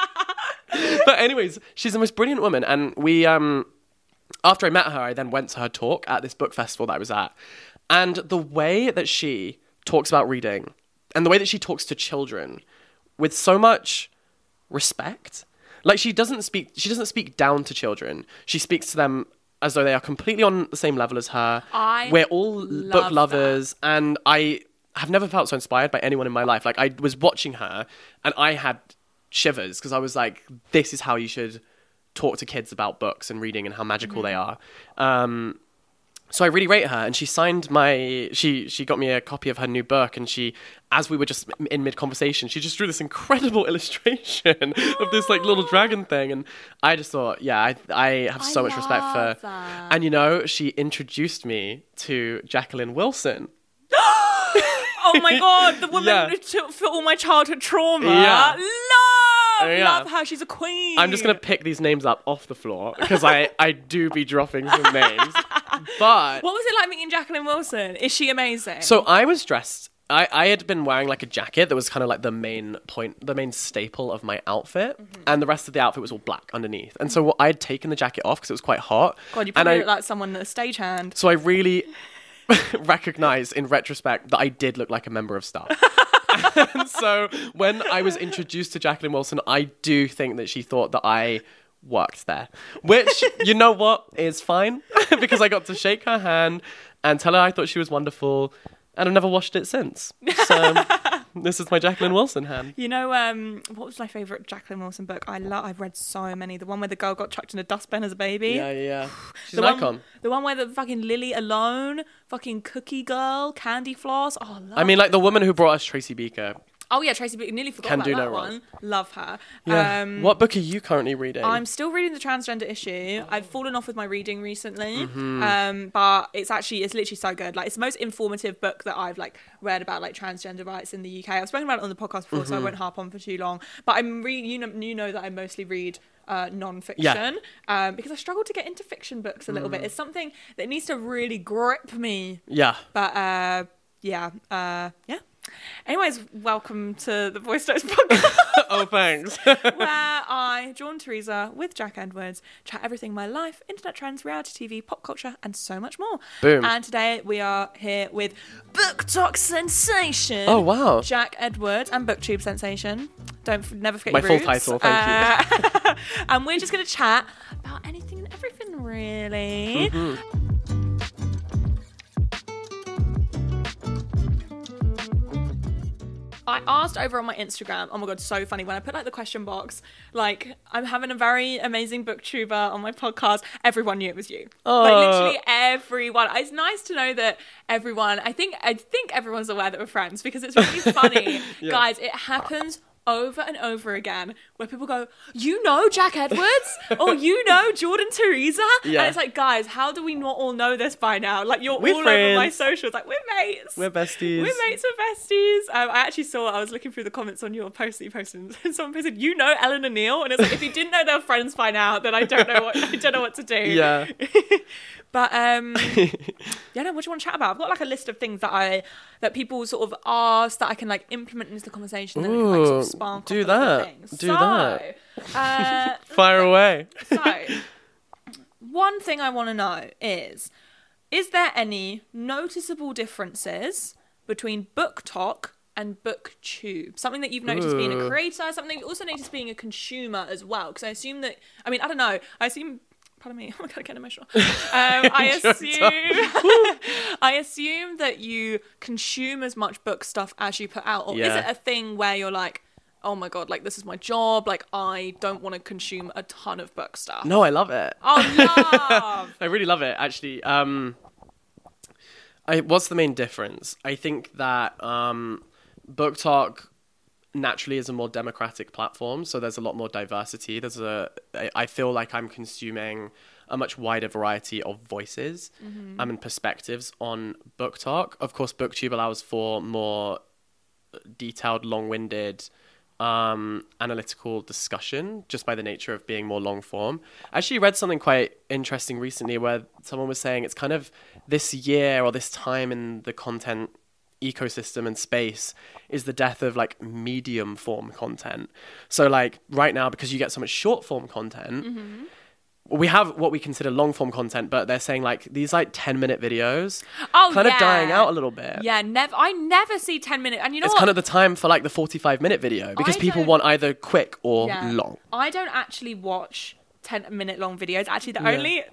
But anyways, she's the most brilliant woman. And we, um, after I met her, I then went to her talk at this book festival that I was at. And the way that she talks about reading, and the way that she talks to children with so much respect, like she doesn't speak, she doesn't speak down to children. She speaks to them as though they are completely on the same level as her. I We're all love book lovers, and I have never felt so inspired by anyone in my life. Like, I was watching her, and I had shivers because I was like, "This is how you should talk to kids about books and reading and how magical they are." Um, So I really rate her, and she signed my. She she got me a copy of her new book, and she, as we were just in mid conversation, she just drew this incredible illustration of this like little dragon thing, and I just thought, yeah, I I have so I much respect for. love that. And you know, she introduced me to Jacqueline Wilson. Oh my God, the woman Yeah. who took for all my childhood trauma. Yeah. Love, Yeah. love her. She's a queen. I'm just gonna pick these names up off the floor because I I do be dropping some names, but. What was it like meeting Jacqueline Wilson? Is she amazing? So I was dressed. I, I had been wearing like a jacket that was kind of like the main point, the main staple of my outfit, and the rest of the outfit was all black underneath. And so I had taken the jacket off because it was quite hot. God, you and probably I, look like someone a stagehand. So I really recognized in retrospect that I did look like a member of staff. And so when I was introduced to Jacqueline Wilson, I do think that she thought that I worked there, which, you know what, is fine because I got to shake her hand and tell her I thought she was wonderful, and I've never washed it since. So This is my Jacqueline Wilson hand. You know, um, what was my favourite Jacqueline Wilson book? I love. I've read so many. The one where the girl got chucked in a dustbin as a baby. Yeah, yeah, yeah. She's the an one, icon. The one where the fucking Lily Alone, fucking Cookie Girl, Candy Floss. Oh, I love I mean, like the woman who brought us Tracy Beaker. Oh yeah, Tracy Beaker. Nearly forgot Can about do that no one. wrong. Love her. Yeah. Um, What book are you currently reading? I'm still reading the transgender issue. I've fallen off with my reading recently, Mm-hmm. um, but it's actually it's literally so good. Like it's the most informative book that I've like read about like transgender rights in the U K. I've spoken about it on the podcast before, Mm-hmm. so I won't harp on for too long. But I'm re you know you know that I mostly read uh, non-fiction Yeah. um, because I struggle to get into fiction books a little bit. It's something that needs to really grip me. yeah. But uh, yeah, uh, yeah. Anyways, welcome to the Voice Notes podcast. Oh, thanks. Where I, John Teresa, with Jack Edwards, chat everything my life, internet trends, reality T V, pop culture, and so much more. Boom. And today we are here with Book Talk Sensation. Oh, wow. Jack Edwards and BookTube Sensation. Don't f- never forget My your full roots. title, thank you. And we're just going to chat about anything and everything, really. Mm-hmm. I asked over on my Instagram, oh my god, so funny, when I put like the question box, like, I'm having a very amazing booktuber on my podcast, everyone knew it was you. Oh. Like literally everyone. It's nice to know that everyone, I think I think everyone's aware that we're friends because it's really funny. Yeah. Guys, it happens over and over again where people go, you know Jack Edwards? Or you know Jordan Teresa? Yeah. And it's like, guys, how do we not all know this by now? Like, you're We're all over my friends. socials. Like, we're mates. We're besties. We're mates, we're besties. Um, I actually saw, I was looking through the comments on your post that you posted, and someone posted, you know Eleanor Neal? And it's like, if you didn't know they were friends by now, then I don't know what I don't know what to do. Yeah. But um yeah, no, what do you want to chat about? I've got like a list of things that I that people sort of ask that I can like implement into the conversation and it can like sort of Ooh, spark do off other that. things. Do so, that. Uh, Fire away. so one thing I want to know is is there any noticeable differences between Book Talk and BookTube? Something that you've noticed being a Ooh. creator, something you also noticed being a consumer as well. Because I assume that, I mean, I don't know. I assume, pardon me, I'm going to get emotional. Um, I assume, I assume that you consume as much book stuff as you put out. Or is Yeah. it a thing where you're like, oh my God, like this is my job. Like I don't want to consume a ton of book stuff. No, I love it. Oh, love. I really love it, actually. Um, I, what's the main difference? I think that um, Book Talk naturally is a more democratic platform, so there's a lot more diversity. There's a, I, I feel like I'm consuming a much wider variety of voices Mm-hmm. um, and perspectives on Book Talk. Of course, BookTube allows for more detailed, long-winded, um, analytical discussion just by the nature of being more long form. I actually read something quite interesting recently where someone was saying it's kind of this year or this time in the content ecosystem and space is the death of like medium form content. So like right now, because you get so much short form content, Mm-hmm. we have what we consider long form content, but they're saying like these like ten minute videos Oh, kind yeah. of dying out a little bit. Yeah, never. I never see ten minutes. And you know It's what? kind of the time for like the forty-five minute video because I people don't- want either quick or Yeah. long. I don't actually watch ten minute long videos. Actually, the Yeah. only.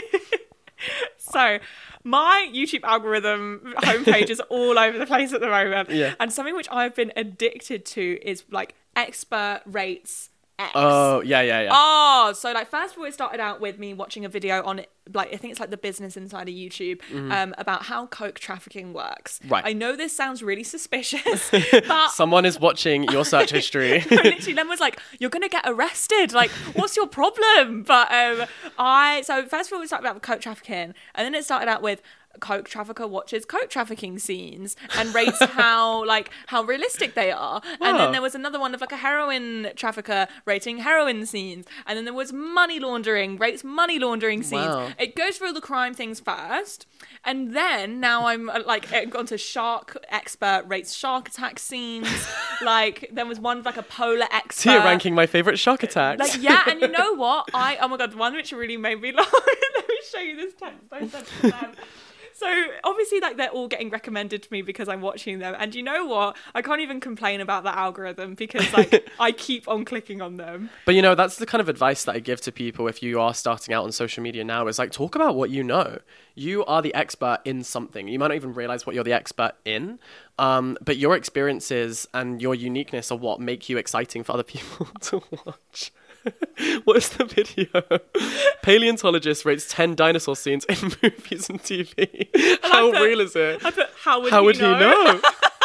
So, my YouTube algorithm homepage is all over the place at the moment. Yeah. And something which I've been addicted to is like expert rates X. Oh, yeah, yeah, yeah. Oh, so like first of all, it started out with me watching a video on like I think it's like the Business Insider YouTube um, about how coke trafficking works. Right. I know this sounds really suspicious, but Someone is watching your search history. literally Len was like, you're gonna get arrested, like what's your problem? But um I so first of all we started out with coke trafficking, and then it started out with coke trafficker watches coke trafficking scenes and rates how like how realistic they are. And Wow. then there was another one of like a heroin trafficker rating heroin scenes, and then there was money laundering rates money laundering scenes. Wow. It goes through all the crime things first, and then now I'm uh, like I've gone to shark expert rates shark attack scenes. Like there was one with like a polar expert. So you're ranking my favorite shark attacks. Like yeah, and you know what? I oh my god, the one which really made me laugh. Let me show you this text I sent to them. So obviously, like, they're all getting recommended to me because I'm watching them. And you know what? I can't even complain about the algorithm because, like, I keep on clicking on them. But, you know, that's the kind of advice that I give to people if you are starting out on social media now is, like, talk about what you know. You are the expert in something. You might not even realize what you're the expert in, um, but your experiences and your uniqueness are what make you exciting for other people to watch. What is the video? Paleontologist rates ten dinosaur scenes in movies and T V. How put- real is it? I put, how would, How he, would know? he know?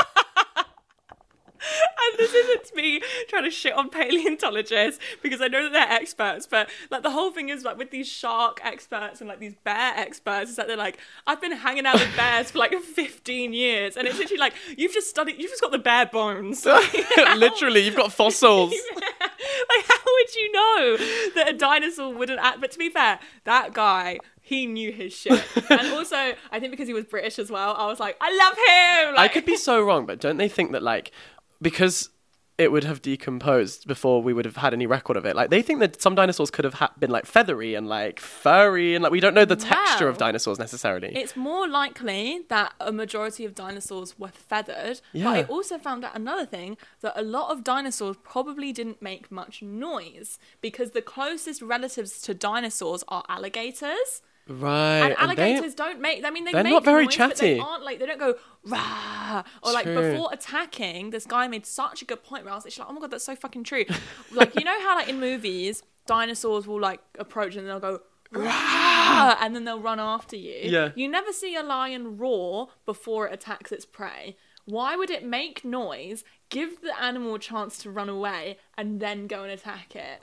And this isn't me trying to shit on paleontologists because I know that they're experts, but like the whole thing is like with these shark experts and like these bear experts is that they're like, I've been hanging out with bears for like fifteen years, and it's literally like you've just studied, you've just got the bare bones. Like, Literally, you've got fossils. like how would you know that a dinosaur wouldn't act? But to be fair, that guy, he knew his shit. And also, I think because he was British as well, I was like, I love him. Like, I could be so wrong, but don't they think that, like, because it would have decomposed before we would have had any record of it, like, they think that some dinosaurs could have ha- been, like, feathery and, like, furry, and, like, we don't know the texture of Wow. dinosaurs necessarily. It's more likely that a majority of dinosaurs were feathered, Yeah. but I also found out another thing, that a lot of dinosaurs probably didn't make much noise because the closest relatives to dinosaurs are alligators. Right. And and alligators they- don't make, I mean, they they're make not very noise, but they chatty. aren't like, they don't go, rah, or like True. before attacking, this guy made such a good point where I was literally like, oh my God, that's so fucking true. Like, you know how like in movies, dinosaurs will like approach and they'll go, rah, and then they'll run after you. Yeah. You never see a lion roar before it attacks its prey. Why would it make noise, give the animal a chance to run away, and then go and attack it?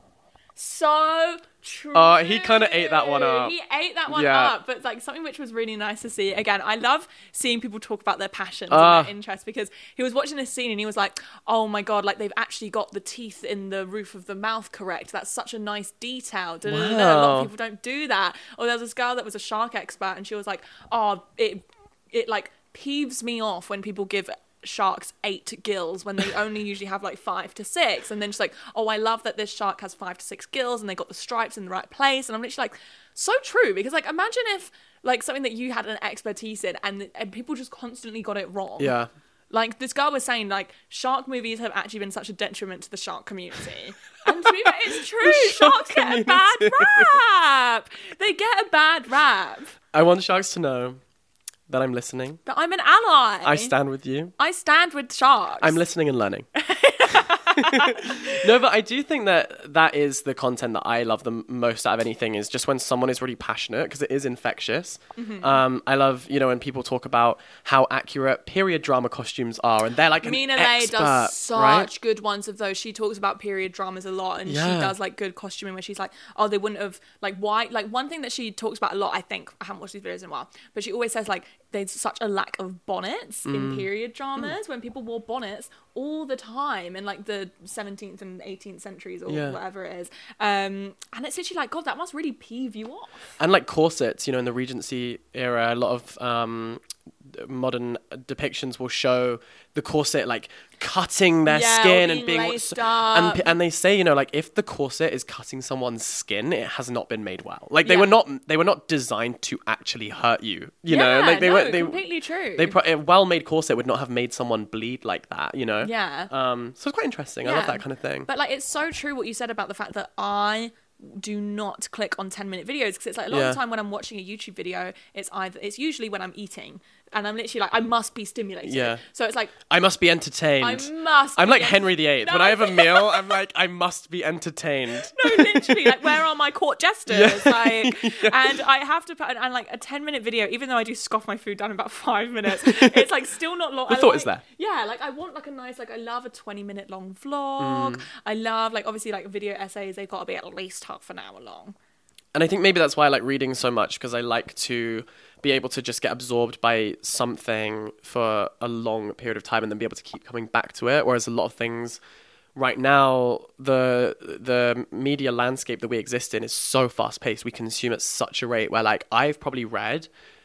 So true. Oh, he kinda ate that one up. He ate that one Yeah. up, but like something which was really nice to see. Again, I love seeing people talk about their passions Ah. and their interests because he was watching this scene and he was like, "Oh my God, like they've actually got the teeth in the roof of the mouth correct. That's such a nice detail. Da-da-da-da. A lot Wow. of people don't do that." Or there was this girl that was a shark expert and she was like, "Oh, it it like peeves me off when people give sharks eight gills when they only usually have like five to six." And then she's like, "Oh, I love that this shark has five to six gills and they got the stripes in the right place." And I'm literally like, so true, because like imagine if like something that you had an expertise in and and people just constantly got it wrong. Yeah. Like this girl was saying, like shark movies have actually been such a detriment to the shark community. And to be fair, it's true. shark Sharks get a bad rap. They get a bad rap. I want sharks to know that I'm listening. But I'm an ally. I stand with you. I stand with sharks. I'm listening and learning. No, but I do think that that is the content that I love the m- most out of anything, is just when someone is really passionate, because it is infectious. Mm-hmm. Um, I love, you know, when people talk about how accurate period drama costumes are, and they're like an Mina Lay expert, does such right? good ones of those. She talks about period dramas a lot, and she Yeah. does like good costuming where she's like, oh, they wouldn't have like why like one thing that she talks about a lot. I think I haven't watched these videos in a while, but she always says like there's such a lack of bonnets Mm. in period dramas when people wore bonnets all the time in like the seventeenth and eighteenth centuries or Yeah. whatever it is. Um, and it's literally like, God, that must really peeve you off. And like corsets, you know, in the Regency era, a lot of um, modern depictions will show the corset like cutting their Yeah, or skin and being being laced and up. p- and they say, you know, like if the corset is cutting someone's skin, it has not been made well. Like they Yeah. were not they were not designed to actually hurt you. You yeah, know, like they no, were they completely true. they pro- a well-made corset would not have made someone bleed like that. You know. yeah. Um. So it's quite interesting. I love Yeah. that kind of thing. But like, it's so true what you said about the fact that I do not click on ten minute videos, because it's like a lot Yeah. of the time when I'm watching a YouTube video, it's either it's usually when I'm eating and I'm literally like, I must be stimulated. Yeah. So it's like, I must be entertained. I must. I'm be like ent- Henry the Eighth. No, When I have a meal, I'm like, I must be entertained. No, literally, like, where are my court jesters? Like, and I have to put, and, and like a ten minute video, even though I do scoff my food down in about five minutes, it's like still not long. The I thought like- is there. Yeah, like I want like a nice, like I love a twenty minute long vlog. Mm. I love like obviously like video essays, they've got to be at least half an hour long. And I think maybe that's why I like reading so much, because I like to be able to just get absorbed by something for a long period of time and then be able to keep coming back to it. Whereas a lot of things right now, the the media landscape that we exist in is so fast paced. We consume at such a rate where like I've probably read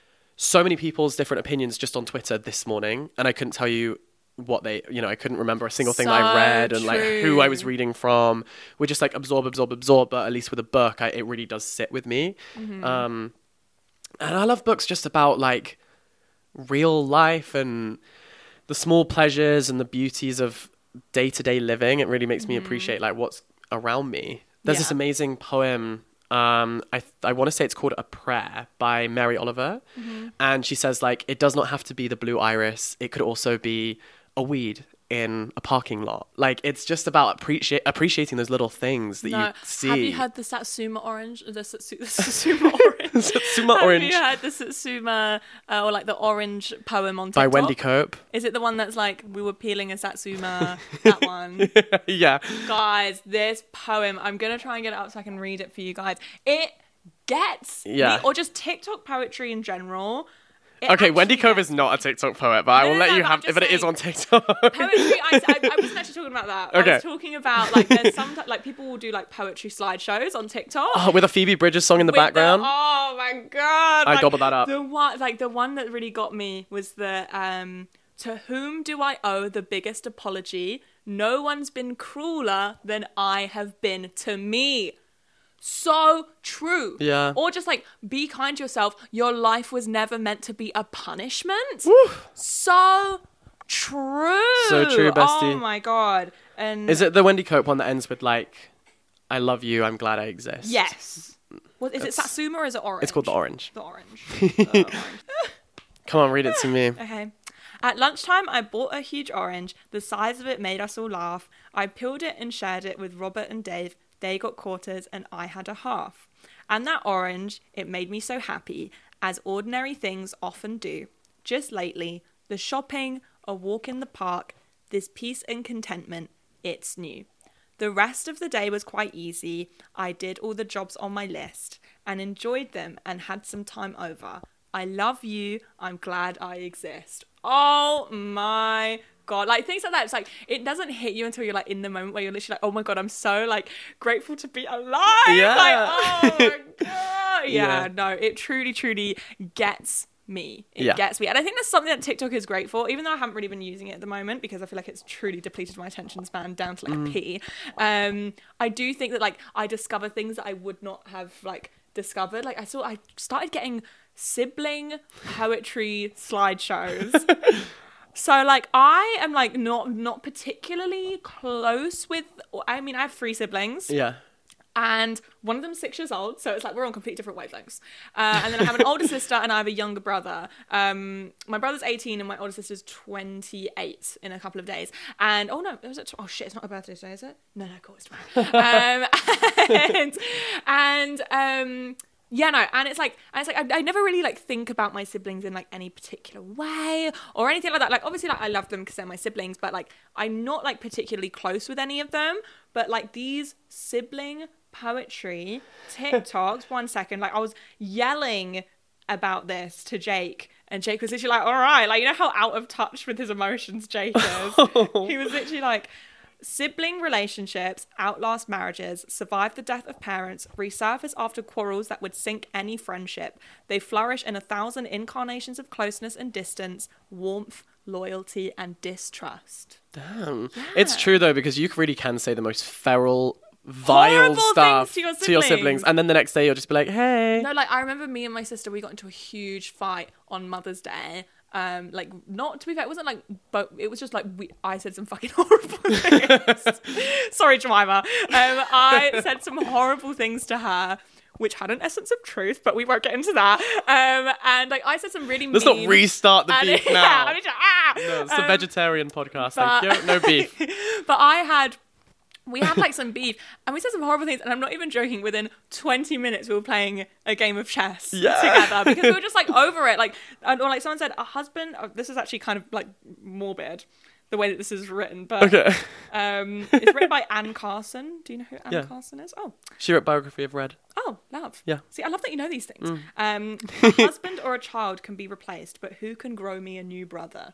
so many people's different opinions just on Twitter this morning, and I couldn't tell you what they, you know, I couldn't remember a single thing that I So read and like who I was true. reading from. We're just like absorb, absorb, absorb. But at least with a book, I, it really does sit with me. Mm-hmm. Um, and I love books just about like real life and the small pleasures and the beauties of day-to-day living. It really makes mm. me appreciate like what's around me. There's yeah. this amazing poem. Um, I I want to say it's called A Prayer by Mary Oliver. Mm-hmm. And she says like, it does not have to be the blue iris. It could also be a weed in a parking lot. Like, it's just about appreciate appreciating those little things that no. you see. Have you heard the Satsuma orange? The, Satsu- the Satsuma orange. Satsuma orange. Have you heard the Satsuma uh, or like the orange poem on TikTok? By Wendy Cope. Is it the one that's like, we were peeling a Satsuma? That one. Yeah. Guys, this poem, I'm going to try and get it up so I can read it for you guys. It gets yeah. me, or just TikTok poetry in general. It okay, Wendy Cove is not a TikTok poet, but I no, will no, let no, you but have, if it saying, is on TikTok. Poetry, I, I, I wasn't actually talking about that. Okay. I was talking about, like, there's some, like, people will do, like, poetry slideshows on TikTok. Oh, with a Phoebe Bridgers song in the With background. The, oh, my God. I like, gobbled that up. The one, like, the one that really got me was the, um, to whom do I owe the biggest apology? No one's been crueler than I have been to me. So true. Yeah. Or just like, be kind to yourself. Your life was never meant to be a punishment. Woo. So true. So true, bestie. Oh my God. And is it the Wendy Cope one that ends with like, I love you, I'm glad I exist? yes. What is It's- it, Satsuma or is it orange? It's called The Orange. The orange. The orange. Come on, read it to me. Okay. At lunchtime, I bought a huge orange. The size of it made us all laugh. I peeled it and shared it with Robert and Dave. They got quarters and I had a half. And that orange, it made me so happy, as ordinary things often do. Just lately, the shopping, a walk in the park, this peace and contentment, it's new. The rest of the day was quite easy. I did all the jobs on my list and enjoyed them and had some time over. I love you. I'm glad I exist. Oh my God. Like, things like that. It's like, it doesn't hit you until you're like in the moment where you're literally like, oh my God, I'm so like grateful to be alive. Yeah. Like, oh my God. Yeah, Yeah. no, it truly, truly gets me. It Yeah. gets me. And I think that's something that TikTok is great for, even though I haven't really been using it at the moment because I feel like it's truly depleted my attention span down to like Mm. a pea. Um, I do think that like I discover things that I would not have like discovered. Like I saw, I started getting sibling poetry slideshows. So like I am like not not particularly close with, I mean I have three siblings. Yeah. And one of them's six years old, so it's like we're on completely different wavelengths. Uh, and then I have an older sister and I have a younger brother. Um, my brother's eighteen and my older sister's twenty-eight in a couple of days. And oh no, was it? Oh shit, it's not a birthday today, is it? No, no, cool, it's tomorrow. um, and and um, yeah, no, and it's like, and it's like I, I never really like think about my siblings in like any particular way or anything like that. Like obviously, like I love them because they're my siblings, but like I'm not like particularly close with any of them. But like these sibling poetry TikToks, one second, like I was yelling about this to Jake, and Jake was literally like, all right, like you know how out of touch with his emotions Jake is. He was literally like, sibling relationships outlast marriages, survive the death of parents, resurface after quarrels that would sink any friendship. They flourish in a thousand incarnations of closeness and distance, warmth, loyalty, and distrust. Damn. Yeah. It's true though, because you really can say the most feral, vile Horrible stuff things to your to your siblings. siblings, and then the next day you'll just be like, hey. No, like I remember me and my sister, we got into a huge fight on Mother's Day. Um, like not to be fair, it wasn't like, but it was just like we. I said some fucking horrible things. Sorry, Jemima. Um, I said some horrible things to her, which had an essence of truth, but we won't get into that. Um, and like I said some really Let's mean. not restart the and, beef yeah, now. I'm just, ah! No, it's a Um, vegetarian podcast. but- Thank you. No beef. But I had. We had like some beef and we said some horrible things, and I'm not even joking, within twenty minutes we were playing a game of chess Yeah. together because we were just like over it. Like, or like someone said, a husband, oh, this is actually kind of like morbid, the way that this is written, but Okay. um, it's written by Anne Carson. Do you know who Anne Yeah. Carson is? Oh, She wrote Biography of Red. oh, love. Yeah. See, I love that you know these things. Mm. Um, a husband or a child can be replaced, but who can grow me a new brother?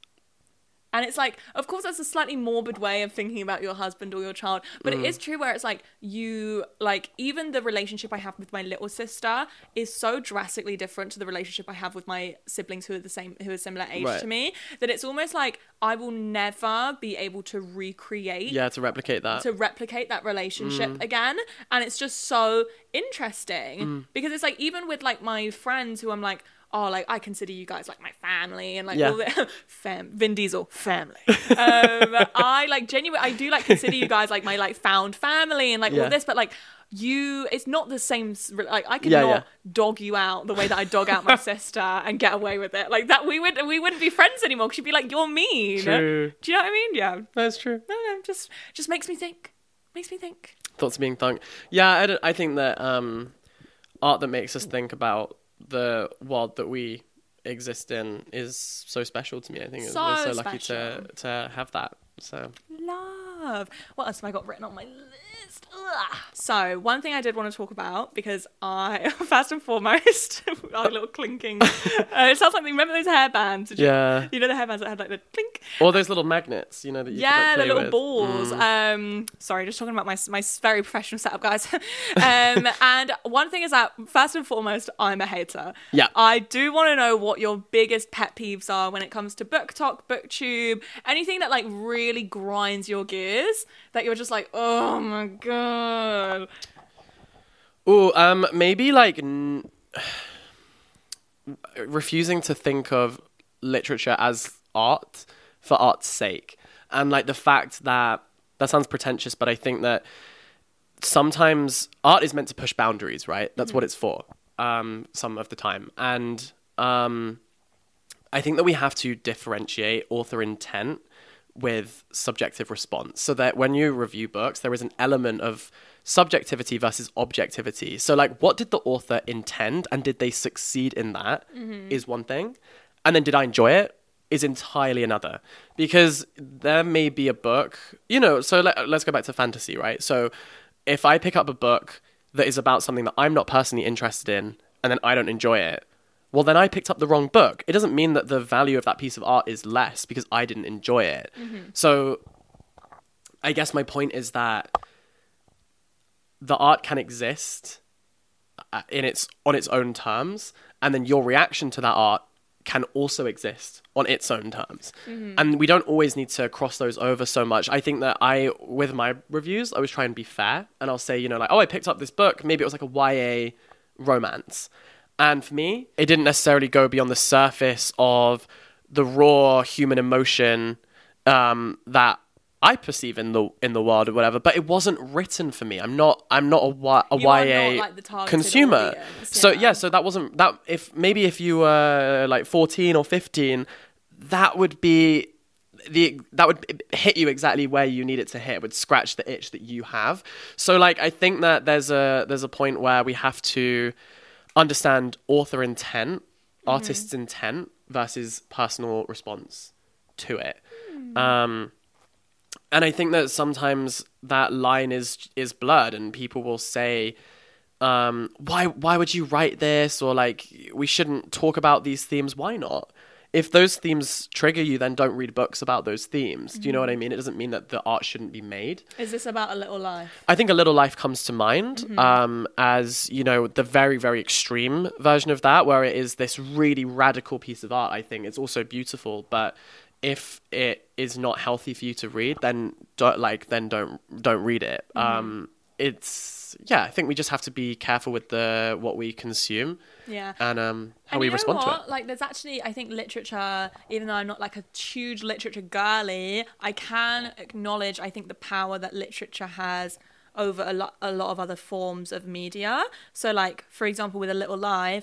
And it's like, of course, that's a slightly morbid way of thinking about your husband or your child. But Mm. it is true where it's like, you, like, even the relationship I have with my little sister is so drastically different to the relationship I have with my siblings who are the same, who are similar age Right. to me, that it's almost like I will never be able to recreate Yeah, to replicate that. to replicate that relationship Mm. again. And it's just so interesting Mm. because it's like, even with like my friends who I'm like, oh, like I consider you guys like my family and like Yeah. all the fam Vin Diesel family. um, I like genuinely, I do like consider you guys like my like found family and like Yeah. all this, but like you, it's not the same. s- Like I could Yeah, not yeah. dog you out the way that I dog out my sister and get away with it. Like that, we would we wouldn't be friends anymore because you'd be like, you're mean. True. Do you know what I mean? Yeah. That's true. No, no, just just makes me think. Makes me think. Thoughts of being thunk. Yeah, I, don't- I think that um, art that makes us think about the world that we exist in is so special to me. I think So we're so lucky to, special. to have that. So Love. What else have I got written on my list? Ugh. So, one thing I did want to talk about because I, first and foremost, our little clinking. Uh, it sounds like, remember those hairbands? Did you- yeah, You know the hairbands that had like the clink? all those little magnets, you know, that you Yeah, can, the like, play little with. balls. Mm. Um, sorry, just talking about my my very professional setup, guys. um, and one thing is that first and foremost, I'm a hater. Yeah. I do want to know what your biggest pet peeves are when it comes to book talk, booktube, anything that like really grinds your gears. That you're just like, oh my god. Ooh, um, maybe like n- refusing to think of literature as art for art's sake, and like the fact that that sounds pretentious, but I think that sometimes art is meant to push boundaries, right? That's what it's for. Um, some of the time, and um, I think that we have to differentiate author intent with subjective response, so that when you review books, there is an element of subjectivity versus objectivity. So like, what did the author intend, and did they succeed in that, is one thing, and then did I enjoy it is entirely another. Because there may be a book, you know, so let, let's go back to fantasy, right? So if I pick up a book that is about something that I'm not personally interested in, and then I don't enjoy it, well, then I picked up the wrong book. It doesn't mean that the value of that piece of art is less because I didn't enjoy it. So I guess my point is that the art can exist uh, in its on its own terms, and then your reaction to that art can also exist on its own terms. And we don't always need to cross those over so much. I think that I, with my reviews, I was trying to be fair, and I'll say, you know, like, oh, I picked up this book. Maybe it was like a Y A romance. And for me, it didn't necessarily go beyond the surface of the raw human emotion um, that I perceive in the in the world or whatever. But it wasn't written for me. I'm not. I'm not a, y, a You are Y A not, like, the targeted consumer. audience, So yeah. yeah. So that wasn't that. If maybe if you were like fourteen or fifteen, that would be the that would hit you exactly where you need it to hit. It would scratch the itch that you have. So like, I think that there's a there's a point where we have to understand author intent, artist's intent versus personal response to it. Um, and I think that sometimes that line is is blurred, and people will say, um, why why would you write this? Or like, we shouldn't talk about these themes. Why not? If those themes trigger you, then don't read books about those themes. Do you know what I mean? It doesn't mean that the art shouldn't be made. Is this about A Little Life? I think A Little Life comes to mind um, as, you know, the very, very extreme version of that, where it is this really radical piece of art. I think it's also beautiful, but if it is not healthy for you to read, then don't, like then don't don't read it. Um, it's yeah. I think we just have to be careful with the what we consume Yeah. and um, how And we you know respond to what? it. Like, there's actually, I think literature, even though I'm not like a huge literature girly, I can acknowledge, I think, the power that literature has over a lot, a lot of other forms of media. So, like, for example, with A Little Life,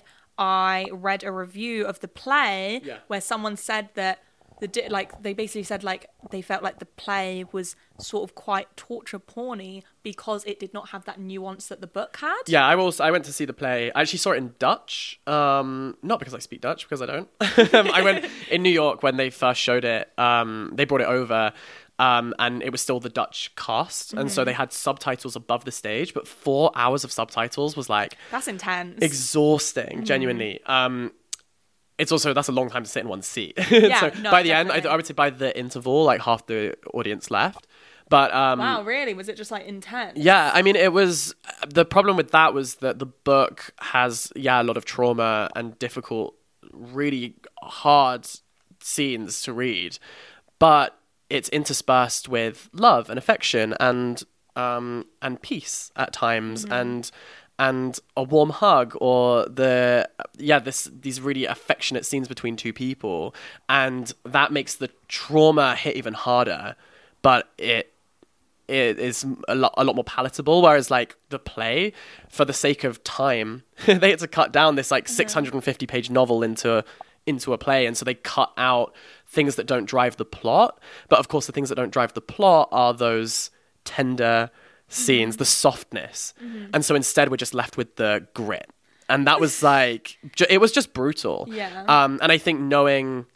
I read a review of the play Yeah. where someone said that the di- like they basically said like they felt like the play was sort of quite torture porny because it did not have that nuance that the book had. Yeah, I was. I went to see the play. I actually saw it in Dutch. Um, not because I speak Dutch, because I don't. I went in New York when they first showed it. Um, they brought it over, um, and it was still the Dutch cast, and so they had subtitles above the stage. But four hours of subtitles was like That's intense. exhausting, genuinely. Um, it's also that's a long time to sit in one seat. Yeah, so no, by the end, I, definitely. I would say by the interval, like half the audience left. But um, Wow, really? Was it just like intense? yeah, I mean, it was the problem with that was that the book has yeah a lot of trauma and difficult, really hard scenes to read, but it's interspersed with love and affection and um and peace at times, and and a warm hug, or the yeah this these really affectionate scenes between two people, and that makes the trauma hit even harder, but it it is a lot a lot more palatable. Whereas like the play, for the sake of time, they had to cut down this like six hundred fifty page novel into into a play, and so they cut out things that don't drive the plot. But of course, the things that don't drive the plot are those tender scenes, mm-hmm. the softness, mm-hmm. and so instead we're just left with the grit, and that was like ju- it was just brutal. Yeah. Um, and I think knowing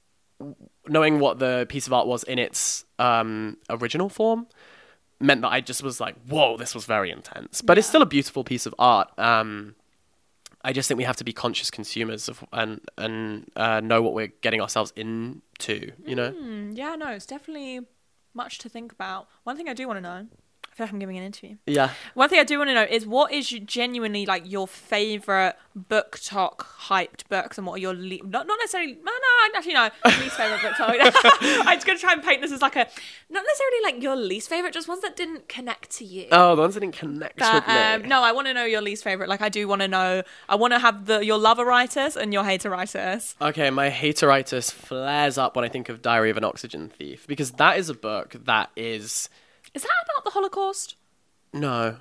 knowing what the piece of art was in its um original form meant that I just was like, whoa, this was very intense. But yeah. it's still a beautiful piece of art. Um, I just think we have to be conscious consumers of and and uh, know what we're getting ourselves into, you know? Mm, yeah, no, it's definitely much to think about. One thing I do want to know, I feel like I'm giving an interview. Yeah. One thing I do want to know is, what is genuinely like your favourite book talk hyped books, and what are your le- not not necessarily no no actually no least favourite book talk. I was going to try and paint this as like a not necessarily like your least favourite, just ones that didn't connect to you. Oh, the ones that didn't connect That, with me. um, no, I want to know your least favourite. Like, I do want to know. I want to have the your loveritis and your hateritis. Okay, my hateritis flares up when I think of Diary of an Oxygen Thief, because that is a book that is... Is that about the Holocaust? No.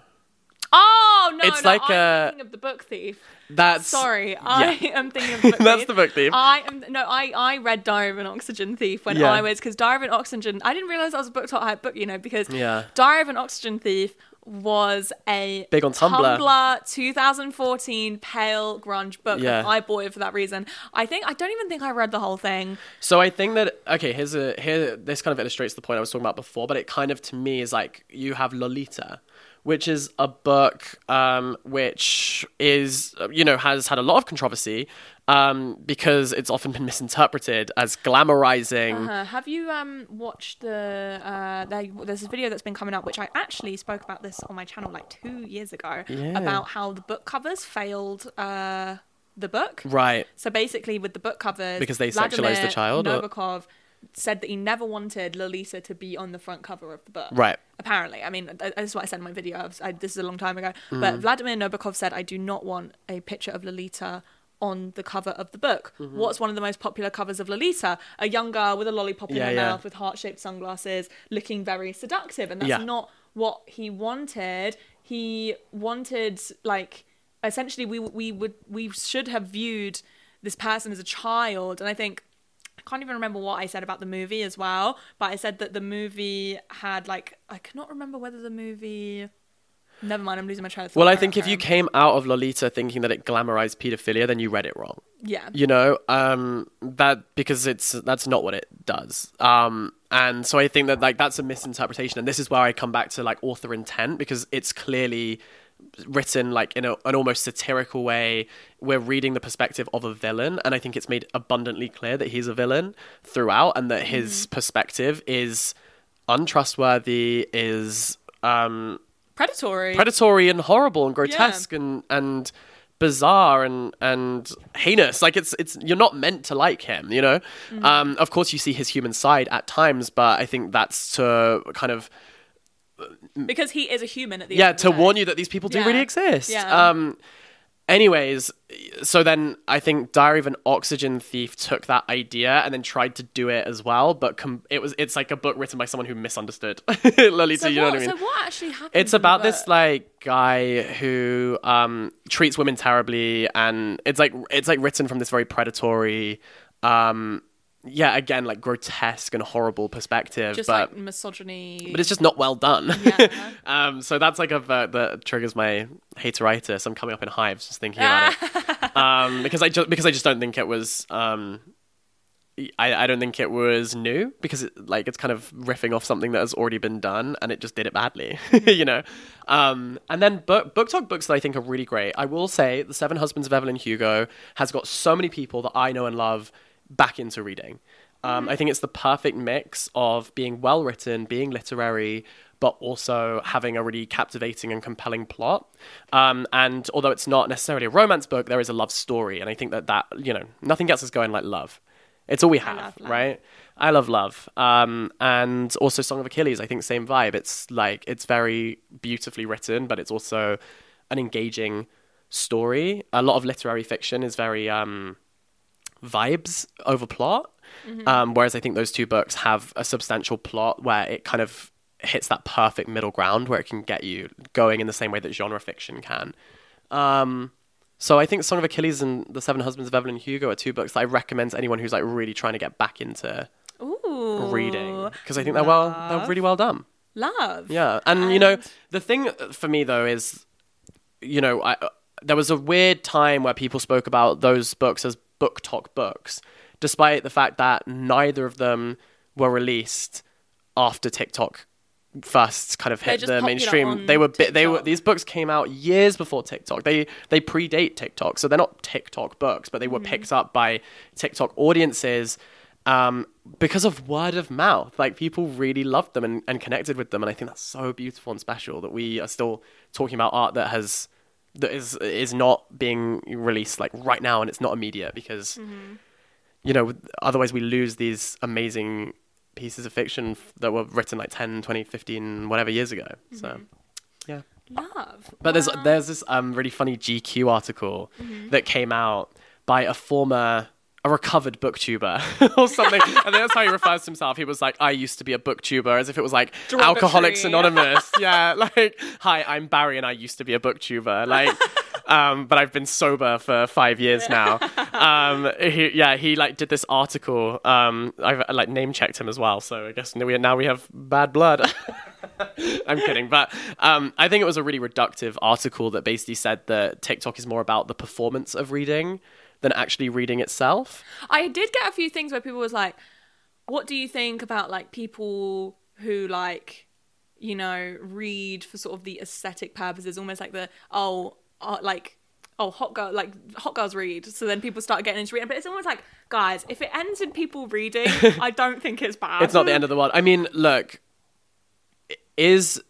Oh no! It's no, like I'm a- thinking of the Book Thief. That's... Sorry, I am thinking of the Book That's Thief. the Book Thief. I am no, I, I read Diary of an Oxygen Thief when Yeah. I was because Diary of an Oxygen. I didn't realize that was a book talk hype book, you know, because Yeah. Diary of an Oxygen Thief was a Big on Tumblr. Tumblr twenty fourteen pale grunge book. Yeah. And I bought it for that reason. I think I don't even think I read the whole thing. So I think that, okay, here's a here. This kind of illustrates the point I was talking about before, but it kind of, to me, is like you have Lolita, which is a book um, which is, you know, has had a lot of controversy um, because it's often been misinterpreted as glamorizing. Uh, have you um watched the uh there, there's a video that's been coming up, which I actually spoke about this on my channel like two years ago, Yeah. about how the book covers failed uh the book. Right. So basically, with the book covers, Because they Vladimir sexualized the child, or- Nabokov said that he never wanted Lolita to be on the front cover of the book. Right. Apparently, I mean, th- this is what I said in my video. I was, I, this is a long time ago, Mm. but Vladimir Nabokov said, "I do not want a picture of Lolita on the cover of the book." Mm-hmm. What's one of the most popular covers of Lolita? A young girl with a lollipop in Yeah, her yeah. mouth with heart-shaped sunglasses, looking very seductive, and that's Yeah. not what he wanted. He wanted, like, essentially, we we would we should have viewed this person as a child, and I think. I can't even remember what I said about the movie as well, but I said that the movie had like I cannot remember whether the movie. Never mind, I'm losing my train of thought. Well, I don't think if care. you came out of Lolita thinking that it glamorized pedophilia, then you read it wrong. yeah, You know, um, that because it's that's not what it does. Um, and so I think that like that's a misinterpretation, and this is where I come back to like author intent, because it's clearly written like in a, an almost satirical way. We're reading the perspective of a villain, and I think it's made abundantly clear that he's a villain throughout, and that his Mm-hmm. perspective is untrustworthy, is um, predatory. predatory and horrible and grotesque and and bizarre and and heinous. Like it's it's you're not meant to like him, you know. Mm-hmm. Um, of course, you see his human side at times, but I think that's to kind of because he is a human at the yeah end of to the day. warn you that these people do Yeah. really exist. Yeah. Um, anyways, so then I think Diary of an Oxygen Thief took that idea and then tried to do it as well, but com- it was it's like a book written by someone who misunderstood Lolita. So you know what, what I mean? so what actually happened? It's in the about this book? like guy who um treats women terribly, and it's like it's like written from this very predatory um yeah again like grotesque and horrible perspective, just but like misogyny. but it's just not well done. Yeah. um so that's like a ver- that triggers my hateritis. I'm coming up in hives just thinking about it. um because I just because I just don't think it was um I, I don't think it was new, because it, like it's kind of riffing off something that has already been done, and it just did it badly, you know. Um, and then book book talk books that I think are really great. I will say The Seven Husbands of Evelyn Hugo has got so many people that I know and love back into reading. Um, I think it's the perfect mix of being well written, being literary, but also having a really captivating and compelling plot. Um, and although it's not necessarily a romance book, there is a love story, and I think that that you know nothing gets us going like love. It's all we have, love love. right? I love love. Um, and also Song of Achilles, I think same vibe. It's like, it's very beautifully written, but it's also an engaging story. A lot of literary fiction is very um, vibes over plot, mm-hmm. um, whereas I think those two books have a substantial plot where it kind of hits that perfect middle ground where it can get you going in the same way that genre fiction can. Um, so I think Song of Achilles and The Seven Husbands of Evelyn Hugo are two books that I recommend to anyone who's like really trying to get back into Ooh, reading, because I think they're well, they're really well done. Love. Yeah, and, and you know, the thing for me though is, you know, I, there was a weird time where people spoke about those books as book talk books, despite the fact that neither of them were released after TikTok first kind of hit the mainstream. They were bit, they were these books came out years before TikTok. They they predate TikTok, so they're not TikTok books, but they were mm-hmm. picked up by TikTok audiences um, because of word of mouth. Like people really loved them and, and connected with them, and I think that's so beautiful and special that we are still talking about art that has that is is not being released like right now, and it's not immediate because mm-hmm. you know otherwise we lose these amazing pieces of fiction that were written like ten, twenty, fifteen, whatever years ago. Mm-hmm. So, yeah. Love. But wow. there's there's this um really funny G Q article mm-hmm. that came out by a former, a recovered booktuber or something. I think that's how he refers to himself. He was like, I used to be a booktuber, as if it was like Alcoholics Anonymous. Yeah, like, hi, I'm Barry and I used to be a booktuber. Like, Um, but I've been sober for five years now. Um, he, yeah, he like did this article. Um, I've like name checked him as well, so I guess we now we have bad blood. I'm kidding, but um, I think it was a really reductive article that basically said that TikTok is more about the performance of reading than actually reading itself. I did get a few things where people was like, "What do you think about like people who like, you know, read for sort of the aesthetic purposes, almost like the oh." Uh, like oh hot girl like hot girls read, so then people start getting into reading, but it's almost like, guys, if it ends in people reading, I don't think it's bad. It's not the end of the world. I mean, look, is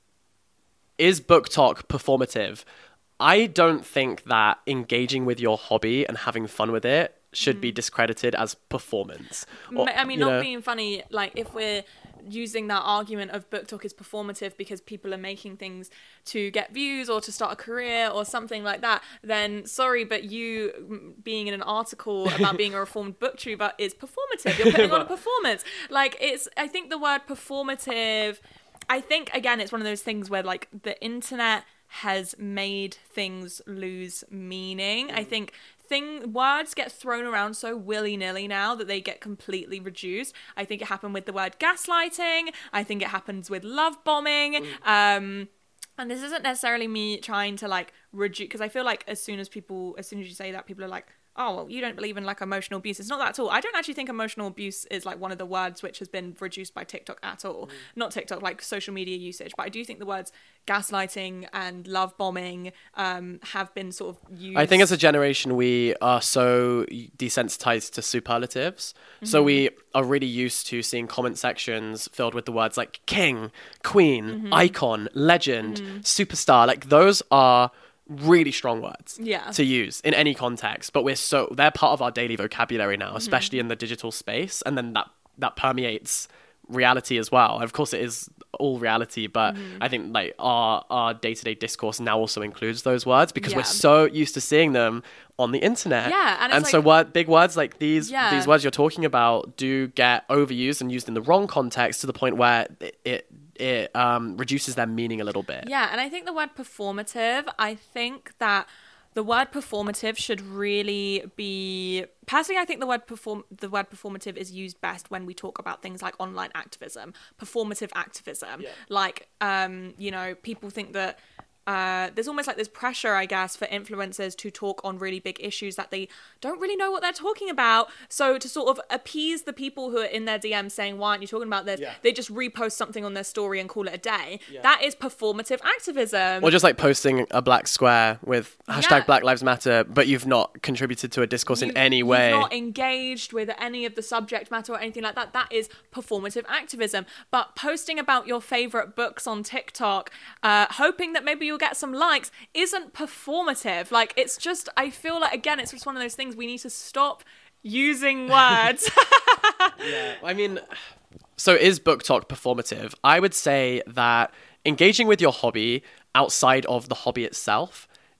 is book talk performative? I don't think that engaging with your hobby and having fun with it should mm. be discredited as performance. Or, I mean, not know, being funny, like if we're using that argument of book talk is performative because people are making things to get views or to start a career or something like that, then sorry, but you being in an article about being a reformed booktuber is performative. You're putting on a performance. Like it's, I think the word performative, I think again, it's one of those things where like the internet has made things lose meaning. I think thing words get thrown around so willy-nilly now that they get completely reduced. I think it happened with the word gaslighting. I think it happens with love bombing. Um, and this isn't necessarily me trying to like reduce, because I feel like as soon as people, as soon as you say that, people are like, oh, well, you don't believe in like emotional abuse. It's not that at all. I don't actually think emotional abuse is like one of the words which has been reduced by TikTok at all. Mm. Not TikTok, like social media usage. But I do think the words gaslighting and love bombing um, have been sort of used. I think as a generation, we are so desensitized to superlatives. Mm-hmm. So we are really used to seeing comment sections filled with the words like king, queen, mm-hmm. icon, legend, mm-hmm. superstar. Like those are really strong words yeah. to use in any context, but we're so they're part of our daily vocabulary now, especially mm-hmm. in the digital space, and then that that permeates reality as well. Of course it is all reality, but mm-hmm. I think like our our day-to-day discourse now also includes those words because yeah. we're so used to seeing them on the internet. Yeah, and, and it's so like, word, big words like these yeah. these words you're talking about do get overused and used in the wrong context to the point where it, it it um, reduces their meaning a little bit. Yeah, and I think the word performative, I think that the word performative should really be... Personally, I think the word perform the word performative is used best when we talk about things like online activism, performative activism. Yeah. Like, um, you know, people think that Uh, there's almost like this pressure, I guess, for influencers to talk on really big issues that they don't really know what they're talking about. So to sort of appease the people who are in their D Ms saying, why aren't you talking about this? Yeah. They just repost something on their story and call it a day. Yeah. That is performative activism. Or just like posting a black square with hashtag yeah. Black Lives Matter, but you've not contributed to a discourse you, in any way. You've not engaged with any of the subject matter or anything like that. That is performative activism. But posting about your favorite books on TikTok, uh, hoping that maybe you'll get some likes, isn't performative. Like, it's just, I feel like, again, it's just one of those things we need to stop using words. Yeah, I mean, so is book talk performative? I would say that engaging with your hobby outside of the hobby itself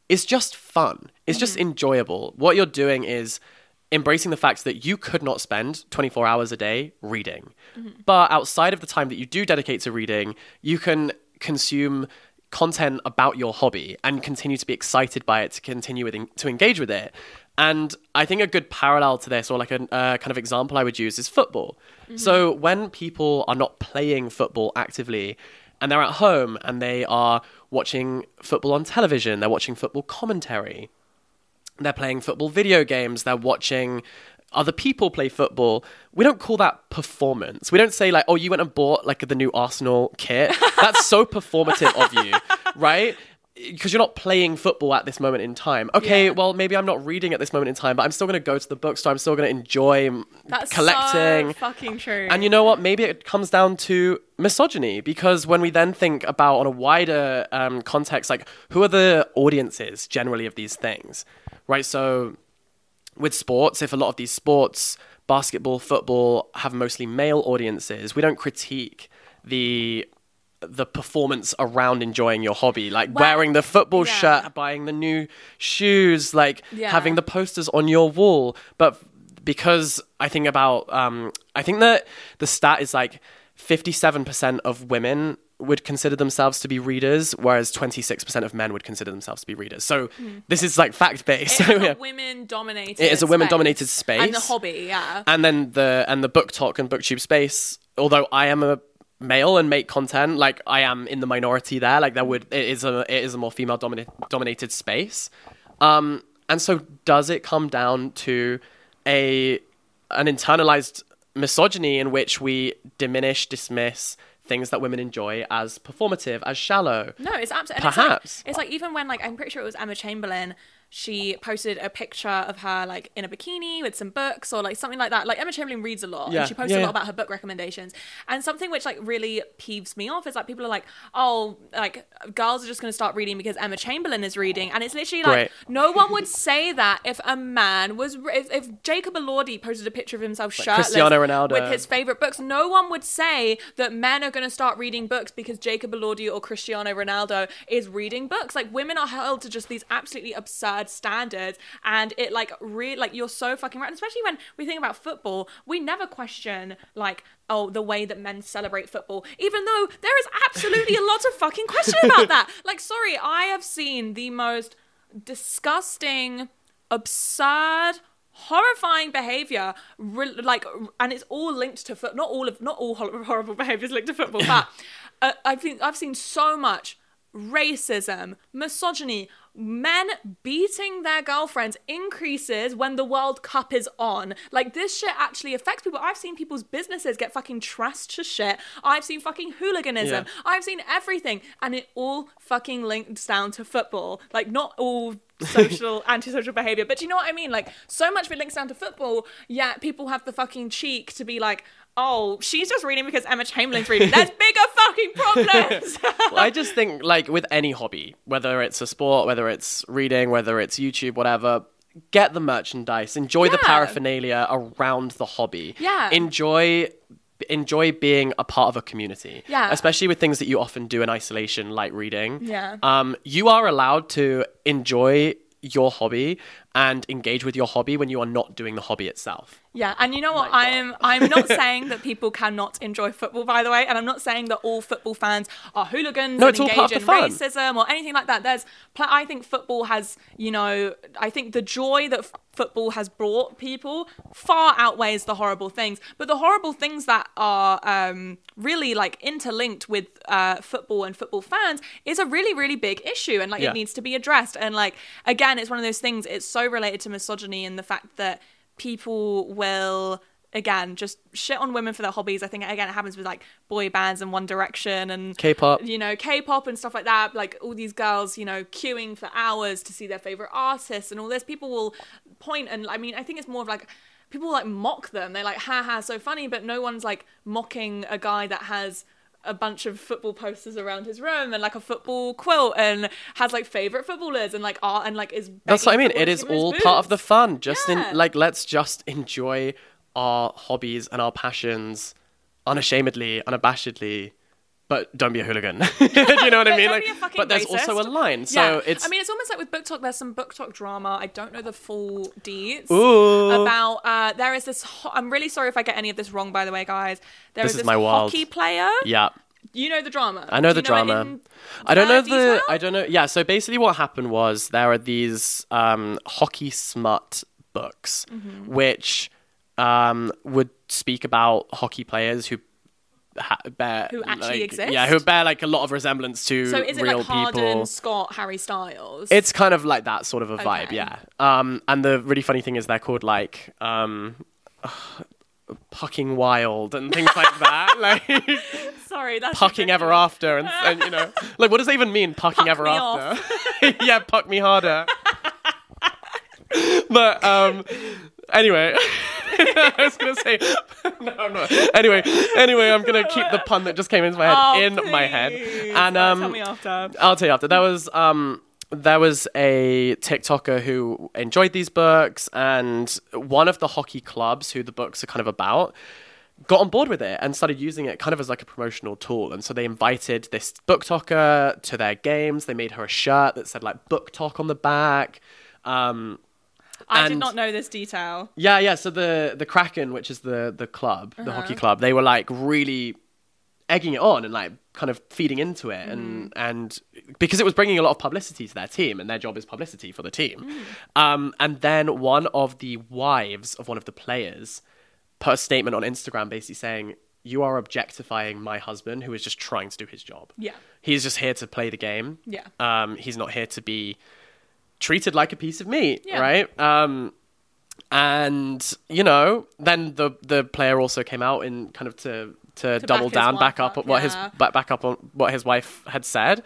is just fun. It's just enjoyable. What you're doing is embracing the fact that you could not spend twenty-four hours a day reading. Mm-hmm. But outside of the time that you do dedicate to reading, you can consume content about your hobby and continue to be excited by it, to continue with, to engage with it. And I think a good parallel to this, or like a uh, kind of example I would use, is football. Mm-hmm. So when people are not playing football actively and they're at home and they are watching football on television, they're watching football commentary, they're playing football video games, they're watching other people play football, we don't call that performance. We don't say like, oh, you went and bought like the new Arsenal kit. That's so performative of you, right? Because you're not playing football at this moment in time. Okay, yeah. Well, maybe I'm not reading at this moment in time, but I'm still going to go to the bookstore. I'm still going to enjoy That's collecting. So fucking true. And you know what? Maybe it comes down to misogyny, because when we then think about on a wider um, context, like who are the audiences generally of these things, right? So with sports, if a lot of these sports, basketball, football, have mostly male audiences, we don't critique the the performance around enjoying your hobby, like well, wearing the football yeah. shirt, buying the new shoes, like yeah. having the posters on your wall. But because I think about, um, I think that the stat is like fifty-seven percent of women would consider themselves to be readers, whereas twenty-six percent of men would consider themselves to be readers. So mm. this is like fact-based. It is yeah. a women-dominated It is a women-dominated space. And the hobby, yeah. And then the and the book talk and booktube space, although I am a male and make content, like I am in the minority there, like there would it is a it is a more female dominated dominated space. Um and so does it come down to a an internalized misogyny in which we diminish, dismiss things that women enjoy as performative, as shallow? No, it's absolutely perhaps. It's like, it's like even when like I'm pretty sure it was Emma Chamberlain, she posted a picture of her like in a bikini with some books or like something like that. Like Emma Chamberlain reads a lot yeah. and she posts yeah, a lot yeah. about her book recommendations. And something which like really peeves me off is like people are like, oh, like girls are just going to start reading because Emma Chamberlain is reading. And it's literally like, Great. no one would say that if a man was, if, if Jacob Elordi posted a picture of himself like shirtless Cristiano Ronaldo with his favorite books, no one would say that men are going to start reading books because Jacob Elordi or Cristiano Ronaldo is reading books. Like women are held to just these absolutely absurd standards. And it like really like you're so fucking right, and especially when we think about football, we never question like oh the way that men celebrate football, even though there is absolutely a lot of fucking question about that. Like sorry, I have seen the most disgusting, absurd, horrifying behavior re- like and it's all linked to foot not all of not all hor- horrible behaviors linked to football, but uh, I've been, I've seen so much racism, misogyny, men beating their girlfriends increases when the World Cup is on. Like this shit actually affects people. I've seen people's businesses get fucking trashed to shit. I've seen fucking hooliganism. Yeah. I've seen everything, and it all fucking links down to football. Like not all social antisocial behavior, but do you know what I mean? Like so much of it links down to football, yet people have the fucking cheek to be like, oh, she's just reading because Emma Chamberlain's reading. There's bigger fucking problems. Well, I just think, like, with any hobby, whether it's a sport, whether it's reading, whether it's YouTube, whatever, get the merchandise. Enjoy Yeah. the paraphernalia around the hobby. Yeah. Enjoy... enjoy being a part of a community. Yeah. Especially with things that you often do in isolation, like reading. Yeah. Um, you are allowed to enjoy your hobby and engage with your hobby when you are not doing the hobby itself. Yeah, and you know what? I'm I'm not saying that people cannot enjoy football, by the way, and I'm not saying that all football fans are hooligans No, and it's all engage part of in the fun. racism or anything like that. There's, pl- I think football has, you know, I think the joy that f- football has brought people far outweighs the horrible things. But the horrible things that are um, really like interlinked with uh, football and football fans is a really, really big issue, and like Yeah. it needs to be addressed. And like again, it's one of those things. It's so related to misogyny and the fact that people will again just shit on women for their hobbies. I think again it happens with like boy bands and One Direction and K-pop, you know, K-pop and stuff like that. Like all these girls, you know, queuing for hours to see their favorite artists and all this. People will point and I mean, I think it's more of like people like mock them. They're like, ha ha, so funny, but no one's like mocking a guy that has a bunch of football posters around his room and like a football quilt and has like favorite footballers and like art and like is that's what I mean. begging It is footballers to all give him his part of the boots. fun. Just Yeah. in like, let's just enjoy our hobbies and our passions unashamedly, unabashedly, but don't be a hooligan. Do you know what I mean? Don't Like, be a fucking but there's racist. also a line. So Yeah. it's. I mean, it's almost like with Book Talk, there's some Book Talk drama. I don't know the full deets. Ooh. About, uh, there is this, ho- I'm really sorry if I get any of this wrong, by the way, guys. There This is is this my world. hockey player. yeah. You know the drama. I know Do the you know it drama. in I don't know fair the. detail? I don't know. Yeah. So basically, what happened was there are these um, hockey smut books, Mm-hmm. which um, would speak about hockey players who. Ha- bear, Who actually like, exist? Yeah, who bear like a lot of resemblance to So is it real like Harden, people. Scott, Harry Styles? It's kind of like that sort of a vibe, Okay. yeah. Um, and the really funny thing is they're called like um, Pucking Wild and things like that, like Sorry, that's Pucking Ever After, and, and you know, like what does that even mean? Pucking Puck Ever me After? Yeah, puck me harder. But um, anyway. I was gonna say no, I'm not. Anyway, anyway, I'm gonna keep the pun that just came into my head Oh, in my head, please. and Oh, um, tell me after. I'll tell you after. There was um, there was a TikToker who enjoyed these books, and one of the hockey clubs who the books are kind of about got on board with it and started using it kind of as like a promotional tool. And so they invited this book talker to their games. They made her a shirt that said like book talk on the back. Um, I did and- not know this detail. Yeah, yeah. So the the Kraken, which is the the club, the Uh-huh. hockey club, they were like really egging it on and like kind of feeding into it, Mm. and and because it was bringing a lot of publicity to their team, and their job is publicity for the team. Mm. Um, and then one of the wives of one of the players put a statement on Instagram basically saying, "You are objectifying my husband, who is just trying to do his job. Yeah. He's just here to play the game. Yeah. Um, he's not here to be treated like a piece of meat, Yeah. right?" Um, and you know, then the the player also came out and kind of to to, To double back his down, wife back up up, on what his yeah. back, back up on what his wife had said,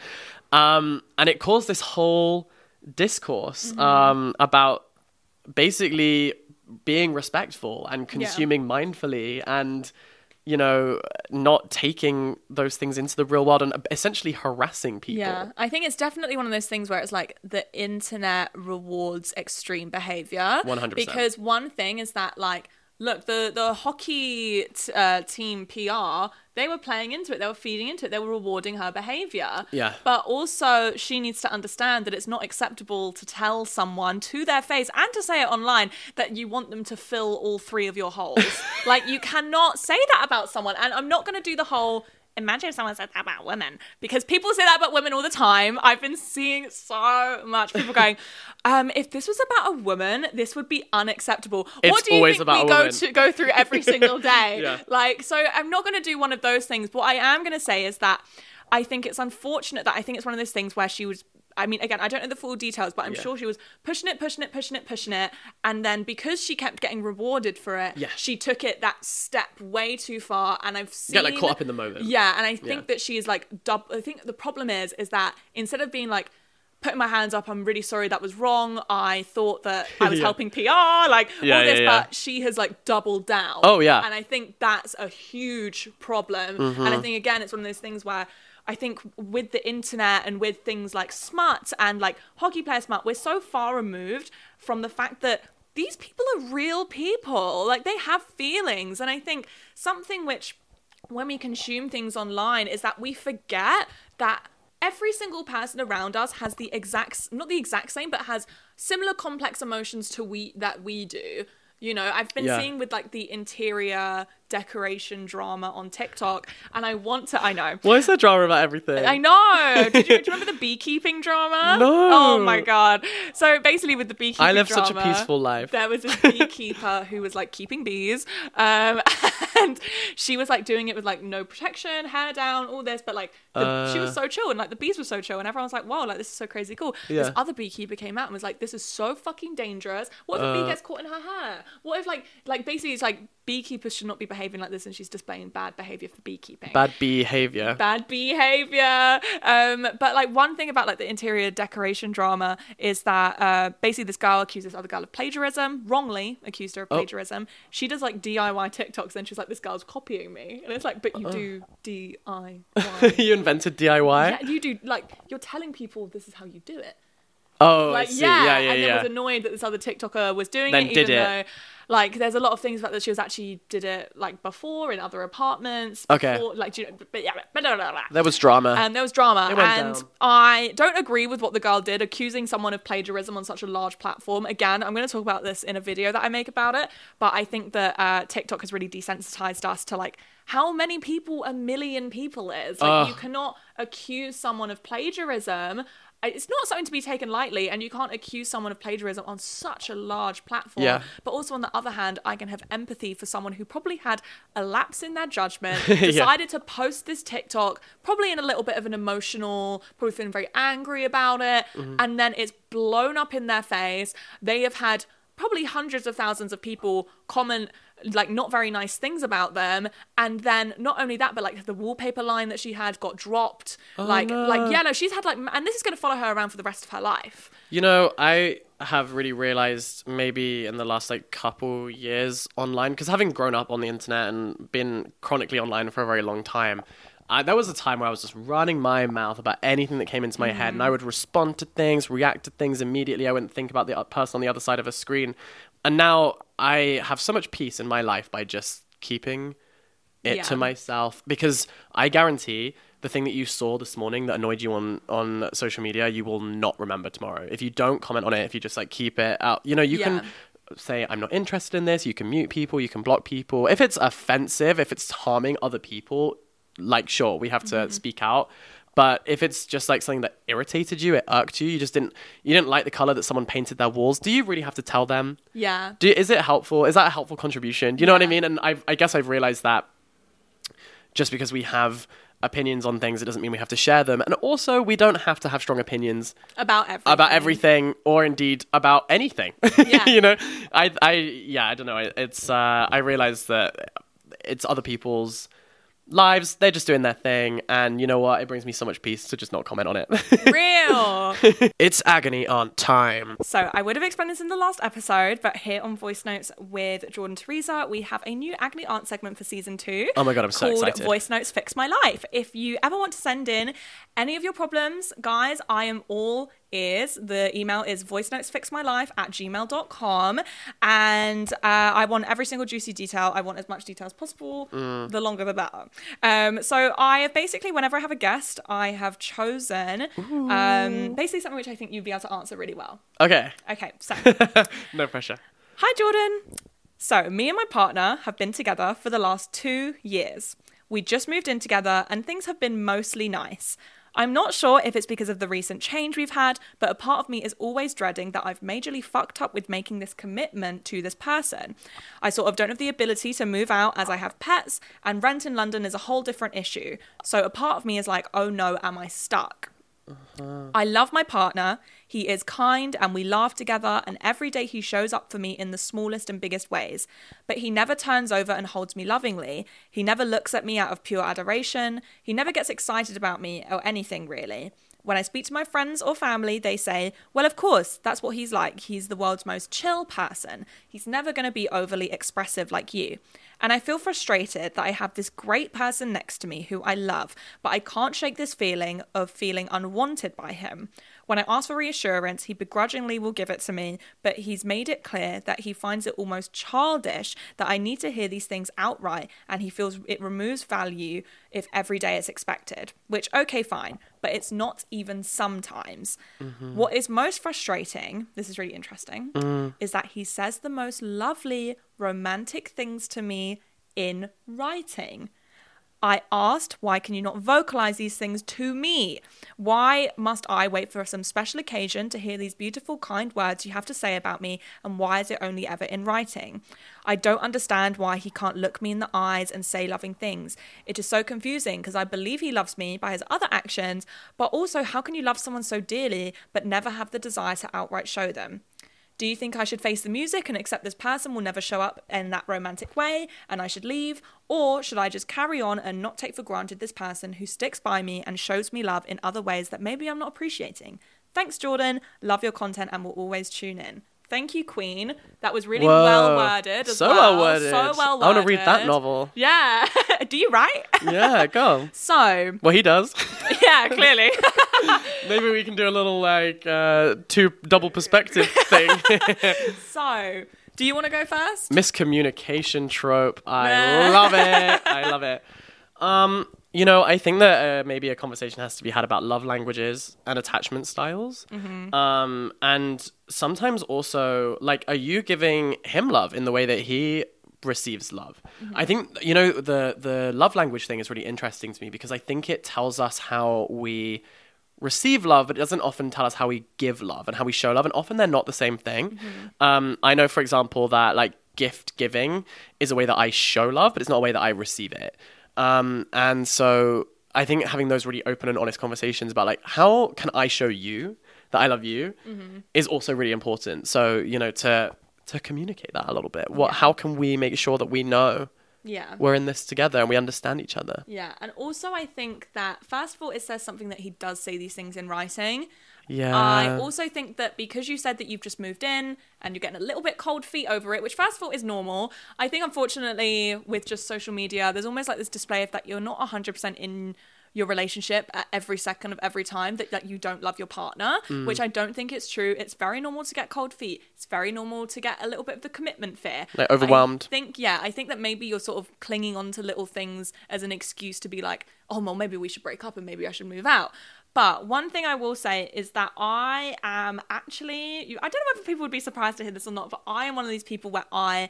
um, and it caused this whole discourse Mm-hmm. um, about basically being respectful and consuming mindfully and you know not taking those things into the real world and essentially harassing people. Yeah, I think it's definitely one of those things where it's like the internet rewards extreme behavior. one hundred percent. Because one thing is that like, look, the the hockey t- uh, team P R, they were playing into it. They were feeding into it. They were rewarding her behavior. Yeah. But also, she needs to understand that it's not acceptable to tell someone to their face and to say it online that you want them to fill all three of your holes. Like, you cannot say that about someone. And I'm not going to do the whole, imagine if someone said that about women, because people say that about women all the time. I've been seeing so much people going, um, if this was about a woman, this would be unacceptable. It's what do you always think about we a go woman. to go through every single day? Yeah. Like, so I'm not going to do one of those things. What I am going to say is that I think it's unfortunate that I think it's one of those things where she was, I mean, again, I don't know the full details, but I'm Yeah. sure she was pushing it, pushing it, pushing it, pushing it. And then because she kept getting rewarded for it, Yeah. she took it that step way too far. And I've seen... Get like caught up in the moment. Yeah, and I think Yeah. that she's like, dub- I think the problem is, is that instead of being like, putting my hands up, I'm really sorry, that was wrong, I thought that I was Yeah. helping P R, like Yeah, all this, yeah, yeah. but she has like doubled down. Oh, yeah. And I think that's a huge problem. Mm-hmm. And I think, again, it's one of those things where I think with the internet and with things like smut and like hockey player smut, we're so far removed from the fact that these people are real people. Like, they have feelings. And I think something which, when we consume things online, is that we forget that every single person around us has the exact, not the exact same, but has similar complex emotions to we that we do. You know, I've been Yeah. seeing with like the interior decoration drama on TikTok, and I want to, I know. Why is there drama about everything? I know. Did you, do you remember the beekeeping drama? No. Oh my God. So basically with the beekeeping I live drama, such a peaceful life. there was this beekeeper who was like keeping bees. Um, and she was like doing it with like no protection, hair down, all this. But like the, she was Uh. so chill, and like the bees were so chill. And everyone was like, wow, like this is so crazy cool. Yeah. This other beekeeper came out and was like, this is so fucking dangerous. What if a bee Uh. gets caught in her hair? What if like, like basically it's like beekeepers should not be behaving like this, and she's displaying bad behavior for beekeeping. Bad behavior. Bad behavior. Um, but like one thing about like the interior decoration drama is that uh, basically this girl accused this other girl of plagiarism, wrongly accused her of Oh. plagiarism. She does like D I Y TikToks, and she's like, this girl's copying me. And it's like, but you do D I Y. You invented D I Y? Yeah, you do, like, you're telling people this is how you do it. Oh, Like, I see. yeah, Yeah, yeah, and yeah. then was annoyed that this other TikToker was doing Then it, did even it. though, Like, there's a lot of things about that she was actually did it like before in other apartments. Okay. Before, like, do you know, but yeah, blah, blah, blah, blah. There was drama. And there was drama. It went And down. I don't agree with what the girl did, accusing someone of plagiarism on such a large platform. Again, I'm going to talk about this in a video that I make about it. But I think that uh, TikTok has really desensitized us to like how many people a million people is. Like, Ugh. you cannot accuse someone of plagiarism. It's not something to be taken lightly, and you can't accuse someone of plagiarism on such a large platform. Yeah. But also, on the other hand, I can have empathy for someone who probably had a lapse in their judgment, Yeah. decided to post this TikTok, probably in a little bit of an emotional, probably feeling very angry about it, Mm-hmm. and then it's blown up in their face. They have had probably hundreds of thousands of people comment like not very nice things about them, and then not only that, but like the wallpaper line that she had got dropped. like no. like yeah no she's had like, and this is going to follow her around for the rest of her life. You know, I have really realized maybe in the last like couple years online, because having grown up on the internet and been chronically online for a very long time, I, there was a time where I was just running my mouth about anything that came into my head, and I would respond to things, react to things immediately. I wouldn't think about the person on the other side of a screen. And now I have so much peace in my life by just keeping it Yeah. to myself, because I guarantee the thing that you saw this morning that annoyed you on, on social media, you will not remember tomorrow. If you don't comment on it, if you just like keep it out, you know, you Yeah. can say, I'm not interested in this. You can mute people, you can block people. If it's offensive, if it's harming other people, like, sure, we have to Mm-hmm. speak out. But if it's just like something that irritated you, it irked you, you just didn't, you didn't like the color that someone painted their walls, do you really have to tell them? Yeah. Do, is it helpful? Is that a helpful contribution? Do you know what I Yeah. mean? And I've, I guess I've realized that just because we have opinions on things, it doesn't mean we have to share them. And also, we don't have to have strong opinions About everything. about everything, or indeed about anything. Yeah. You know, I, I, yeah, I don't know. It's, uh, I realize that it's other people's lives. They're just doing their thing. And you know what? It brings me so much peace to just not comment on it. Real. It's agony on time. So I would have explained this in the last episode, but here on Voice Notes with Jordan Teresa, we have a new Agony Aunt segment for season two. Oh my God, I'm so called excited. Voice Notes Fix My Life. If you ever want to send in any of your problems, guys, I am all ears. The email is voicenotesfixmylife at gmail dot com. And uh, I want every single juicy detail. I want as much detail as possible. Mm. The longer, the better. Um, so I have basically, whenever I have a guest, I have chosen um, basically something which I think you'd be able to answer really well. Okay. Okay, so No pressure. hi Jordan. So me and my partner have been together for the last two years. We just moved in together and things have been mostly nice. I'm not sure if it's because of the recent change we've had, but a part of me is always dreading that I've majorly fucked up with making this commitment to this person. I sort of don't have the ability to move out as I have pets, and rent in London is a whole different issue. So a part of me is like, oh no, am I stuck? I love my partner. He is kind and we laugh together, and every day he shows up for me in the smallest and biggest ways. But he never turns over and holds me lovingly. He never looks at me out of pure adoration. He never gets excited about me or anything really. When I speak to my friends or family, they say, well, of course, that's what he's like. He's the world's most chill person. He's never going to be overly expressive like you. And I feel frustrated that I have this great person next to me who I love, but I can't shake this feeling of feeling unwanted by him. When I ask for reassurance, he begrudgingly will give it to me, but he's made it clear that he finds it almost childish that I need to hear these things outright, and he feels it removes value if every day it's expected. Which, okay, fine, but it's not even sometimes. Mm-hmm. What is most frustrating, this is really interesting, mm. is that he says the most lovely, romantic things to me in writing. I asked, why can you not vocalize these things to me? Why must I wait for some special occasion to hear these beautiful, kind words you have to say about me? And why is it only ever in writing? I don't understand why he can't look me in the eyes and say loving things. It is so confusing because I believe he loves me by his other actions, but also how can you love someone so dearly but never have the desire to outright show them? Do you think I should face the music and accept this person will never show up in that romantic way and I should leave? Or should I just carry on and not take for granted this person who sticks by me and shows me love in other ways that maybe I'm not appreciating? Thanks, Jordan. Love your content and will always tune in. Thank you, Queen. That was really Whoa. well worded as So well. well worded. So well worded. I want to read that novel. Yeah. Do you write? Yeah, go. So, Well, he does. yeah, clearly. Maybe we can do a little like uh, two double perspective thing. So, Do you want to go first? Miscommunication trope. I Nah. love it. I love it. Um, you know, I think that uh, maybe a conversation has to be had about love languages and attachment styles. Mm-hmm. Um, and sometimes also, like, are you giving him love in the way that he receives love? Mm-hmm. I think, you know, the the love language thing is really interesting to me because I think it tells us how we receive love, but it doesn't often tell us how we give love and how we show love, and often they're not the same thing. Mm-hmm. Um, I know, for example, that like gift giving is a way that I show love, but it's not a way that I receive it. Um, and so I think having those really open and honest conversations about like, how can I show you that I love you Mm-hmm. is also really important. So, you know, to to communicate that a little bit. What Yeah. how can we make sure that we know Yeah. we're in this together and we understand each other? Yeah. And also, I think that, first of all, it says something that he does say these things in writing. Yeah. I also think that because you said that you've just moved in and you're getting a little bit cold feet over it, which first of all is normal. I think unfortunately with just social media, there's almost like this display of that you're not one hundred percent in your relationship at every second of every time, that, that you don't love your partner, Mm. which I don't think it's true. It's very normal to get cold feet. It's very normal to get a little bit of the commitment fear. Like overwhelmed. I think, yeah, I think that maybe you're sort of clinging on to little things as an excuse to be like, oh, well, maybe we should break up and maybe I should move out. But one thing I will say is that I am actually, you- I don't know if people would be surprised to hear this or not, but I am one of these people where I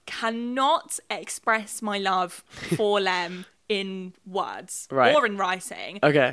cannot express my love for Lem in words Right. or in writing. Okay.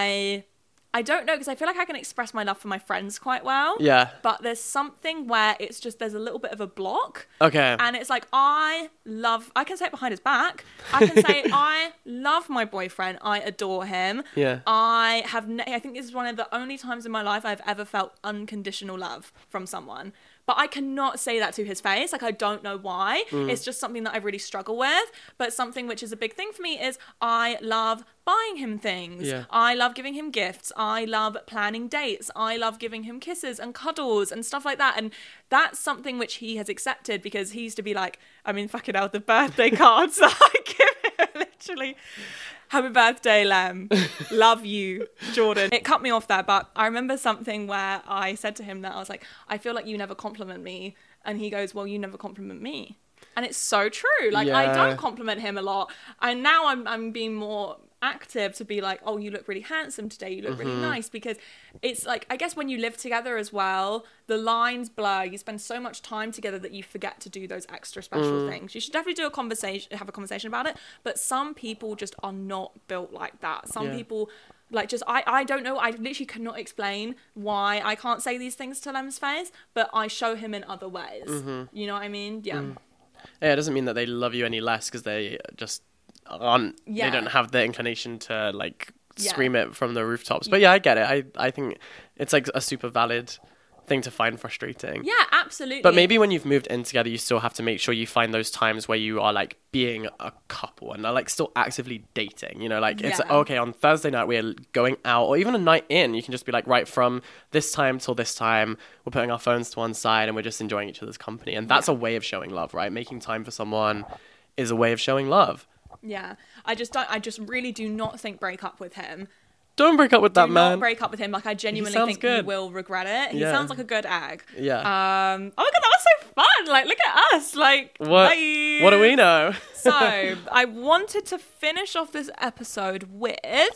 I I don't know, because I feel like I can express my love for my friends quite well. Yeah. But there's something where it's just, there's a little bit of a block. Okay. And it's like, I love, I can say it behind his back. I can say, I love my boyfriend. I adore him. Yeah. I have, ne- I think this is one of the only times in my life I've ever felt unconditional love from someone. But I cannot say that to his face. Like, I don't know why. Mm. It's just something that I really struggle with. But something which is a big thing for me is I love buying him things. Yeah. I love giving him gifts. I love planning dates. I love giving him kisses and cuddles and stuff like that. And that's something which he has accepted, because he used to be like, I mean, fucking hell, the birthday cards that I give him, literally. Happy birthday, Lem. Love you, Jordan. It cut me off there, but I remember something where I said to him that I was like, I feel like you never compliment me. And he goes, well, you never compliment me. And it's so true. Like, I Yeah. don't compliment him a lot. And now I'm I'm being more active to be like, oh, you look really handsome today. You look really nice. Because it's like, I guess when you live together as well, the lines blur. You spend so much time together that you forget to do those extra special things. You should definitely do a conversation, have a conversation about it. But some people just are not built like that. Some Yeah. people... Like, just, I, I don't know, I literally cannot explain why I can't say these things to Lem's face, but I show him in other ways. You know what I mean? Yeah. Yeah, it doesn't mean that they love you any less because they just aren't. Yeah. They don't have the inclination to like Yeah. scream it from the rooftops. But yeah, I get it. I I think it's like a super valid thing to find frustrating. Yeah, absolutely. But maybe when you've moved in together, you still have to make sure you find those times where you are like being a couple and are like still actively dating. You know, like it's Yeah. okay on Thursday night we're going out, or even a night in. You can just be like, right, from this time till this time, we're putting our phones to one side and we're just enjoying each other's company. And that's Yeah. a way of showing love, right? Making time for someone is a way of showing love. Yeah. I just don't, I just really do not think break up with him. Don't break up with that do man. not break up with him. Like, I genuinely sounds think good. you will regret it. He Yeah. sounds like a good egg. Yeah. Um. Oh my god, that was so fun! Like, look at us. Like, What? bye. What do we know? So, I wanted to finish off this episode with.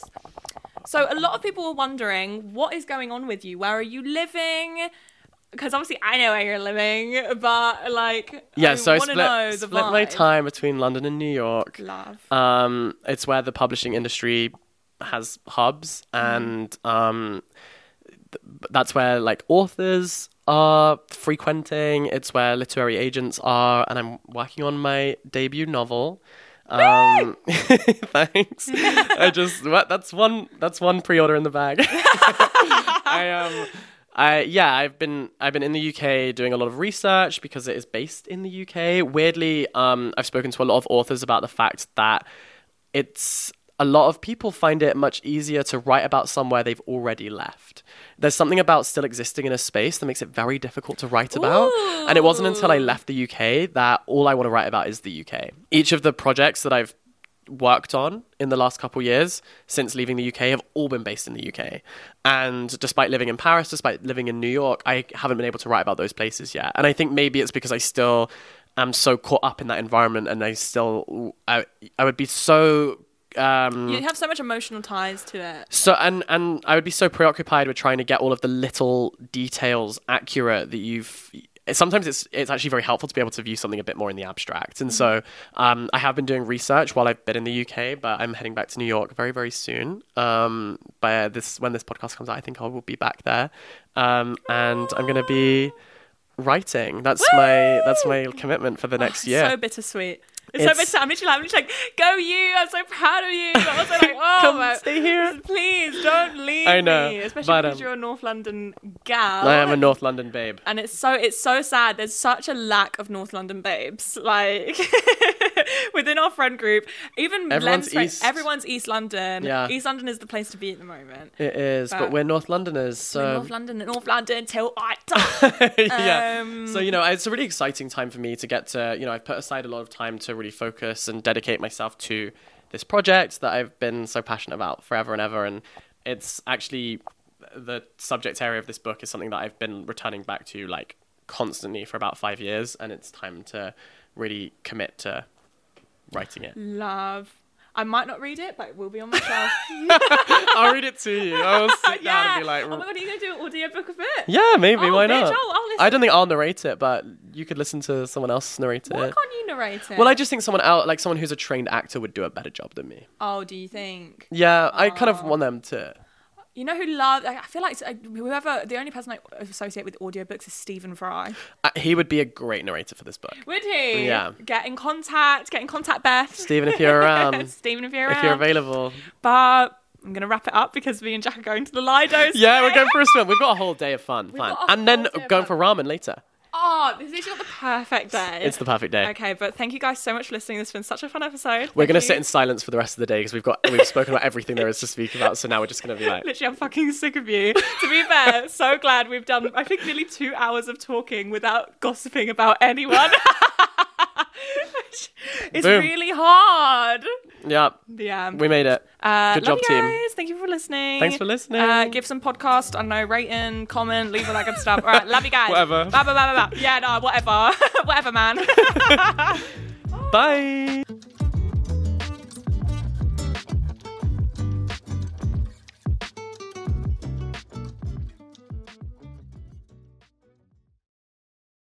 So, a lot of people were wondering, what is going on with you? Where are you living? Because obviously, I know where you're living, but like, Yeah, I so I want to split, know the split my vibe. time between London and New York. Love. Um, it's where the publishing industry has hubs, Mm-hmm. and um, th- that's where like authors are frequenting. It's where literary agents are, and I'm working on my debut novel. Um, thanks. I just what that's one that's one pre-order in the bag. I um. I yeah, I've been I've been in the U K doing a lot of research because it is based in the U K. Weirdly, um, I've spoken to a lot of authors about the fact that it's a lot of people find it much easier to write about somewhere they've already left. There's something about still existing in a space that makes it very difficult to write about. And it wasn't until I left the U K that all I want to write about is the U K. Each of the projects that I've worked on in the last couple years since leaving the U K have all been based in the U K. And despite living in Paris, despite living in New York, I haven't been able to write about those places yet. And I think maybe it's because I still am so caught up in that environment, and I still, I, I would be so... Um, You have so much emotional ties to it. So and and I would be so preoccupied with trying to get all of the little details accurate that you've. Sometimes it's it's actually very helpful to be able to view something a bit more in the abstract. And so um, I have been doing research while I've been in the U K, but I'm heading back to New York very very soon. Um, by this when this podcast comes out, I think I will be back there, um, and I'm going to be writing. That's Woo! my that's my commitment for the next Oh, year. So bittersweet. It's, It's- so bittersweet. I'm literally, like, I'm literally like, go you. I'm so proud of you. But also like, oh, Come my, stay here. please don't leave I know, me. Especially but, because um, you're a North London gal. I am a North London babe. And it's so it's so sad. There's such a lack of North London babes. Like within our friend group, even Everyone's Len's friend- East. everyone's East London. Yeah. East London is the place to be at the moment. It is, but, But- we're North Londoners, so North London, North London till I die. yeah. Um, So, you know, it's a really exciting time for me to get to, you know, I've put aside a lot of time to really focus and dedicate myself to this project that I've been so passionate about forever and ever. And it's actually the subject area of this book is something that I've been returning back to like constantly for about five years. And it's time to really commit to writing it. Love. I might not read it, but it will be on my shelf. I'll read it to you. I'll sit down yeah. and be like, Oh my god, are you gonna do an audiobook of it? yeah, maybe. Oh, why bitch, not? I'll- I'll listen. I don't think I'll narrate it, but you could listen to someone else narrate Why it. can't you narrate it? Well, I just think someone else, like someone who's a trained actor, would do a better job than me. Oh, do you think? Yeah, I kind of Oh. want them to. You know who loves? I feel like it's, uh, whoever. The only person I associate with audiobooks is Stephen Fry. Uh, he would be a great narrator for this book. Would he? Yeah. Get in contact. Get in contact, Beth. Stephen, if you're around, Stephen, if you're around. if you're available. But I'm gonna wrap it up because me and Jack are going to the Lidos. Yeah, we're today. going for a swim. We've got a whole day of fun, fun, got a and then whole day of going fun. for ramen later. Oh, this is got the perfect day. It's the perfect day. Okay, but thank you guys so much for listening. This has been such a fun episode. We're Thank gonna you. sit in silence for the rest of the day because we've got we've spoken about everything there is to speak about. So now we're just gonna be like, Literally, I'm fucking sick of you. To be fair, so glad we've done, I think, nearly two hours of talking without gossiping about anyone. It's Boom. really hard. yeah, Yeah. we made it. Uh, Good love job, you team. guys. Thank you for listening. Thanks for listening. Uh, give some podcast, I don't know, rating, comment, leave all that good stuff. All right, love you guys. Whatever. Blah, blah, blah, blah, blah. Yeah, no, whatever. Whatever, man. Bye.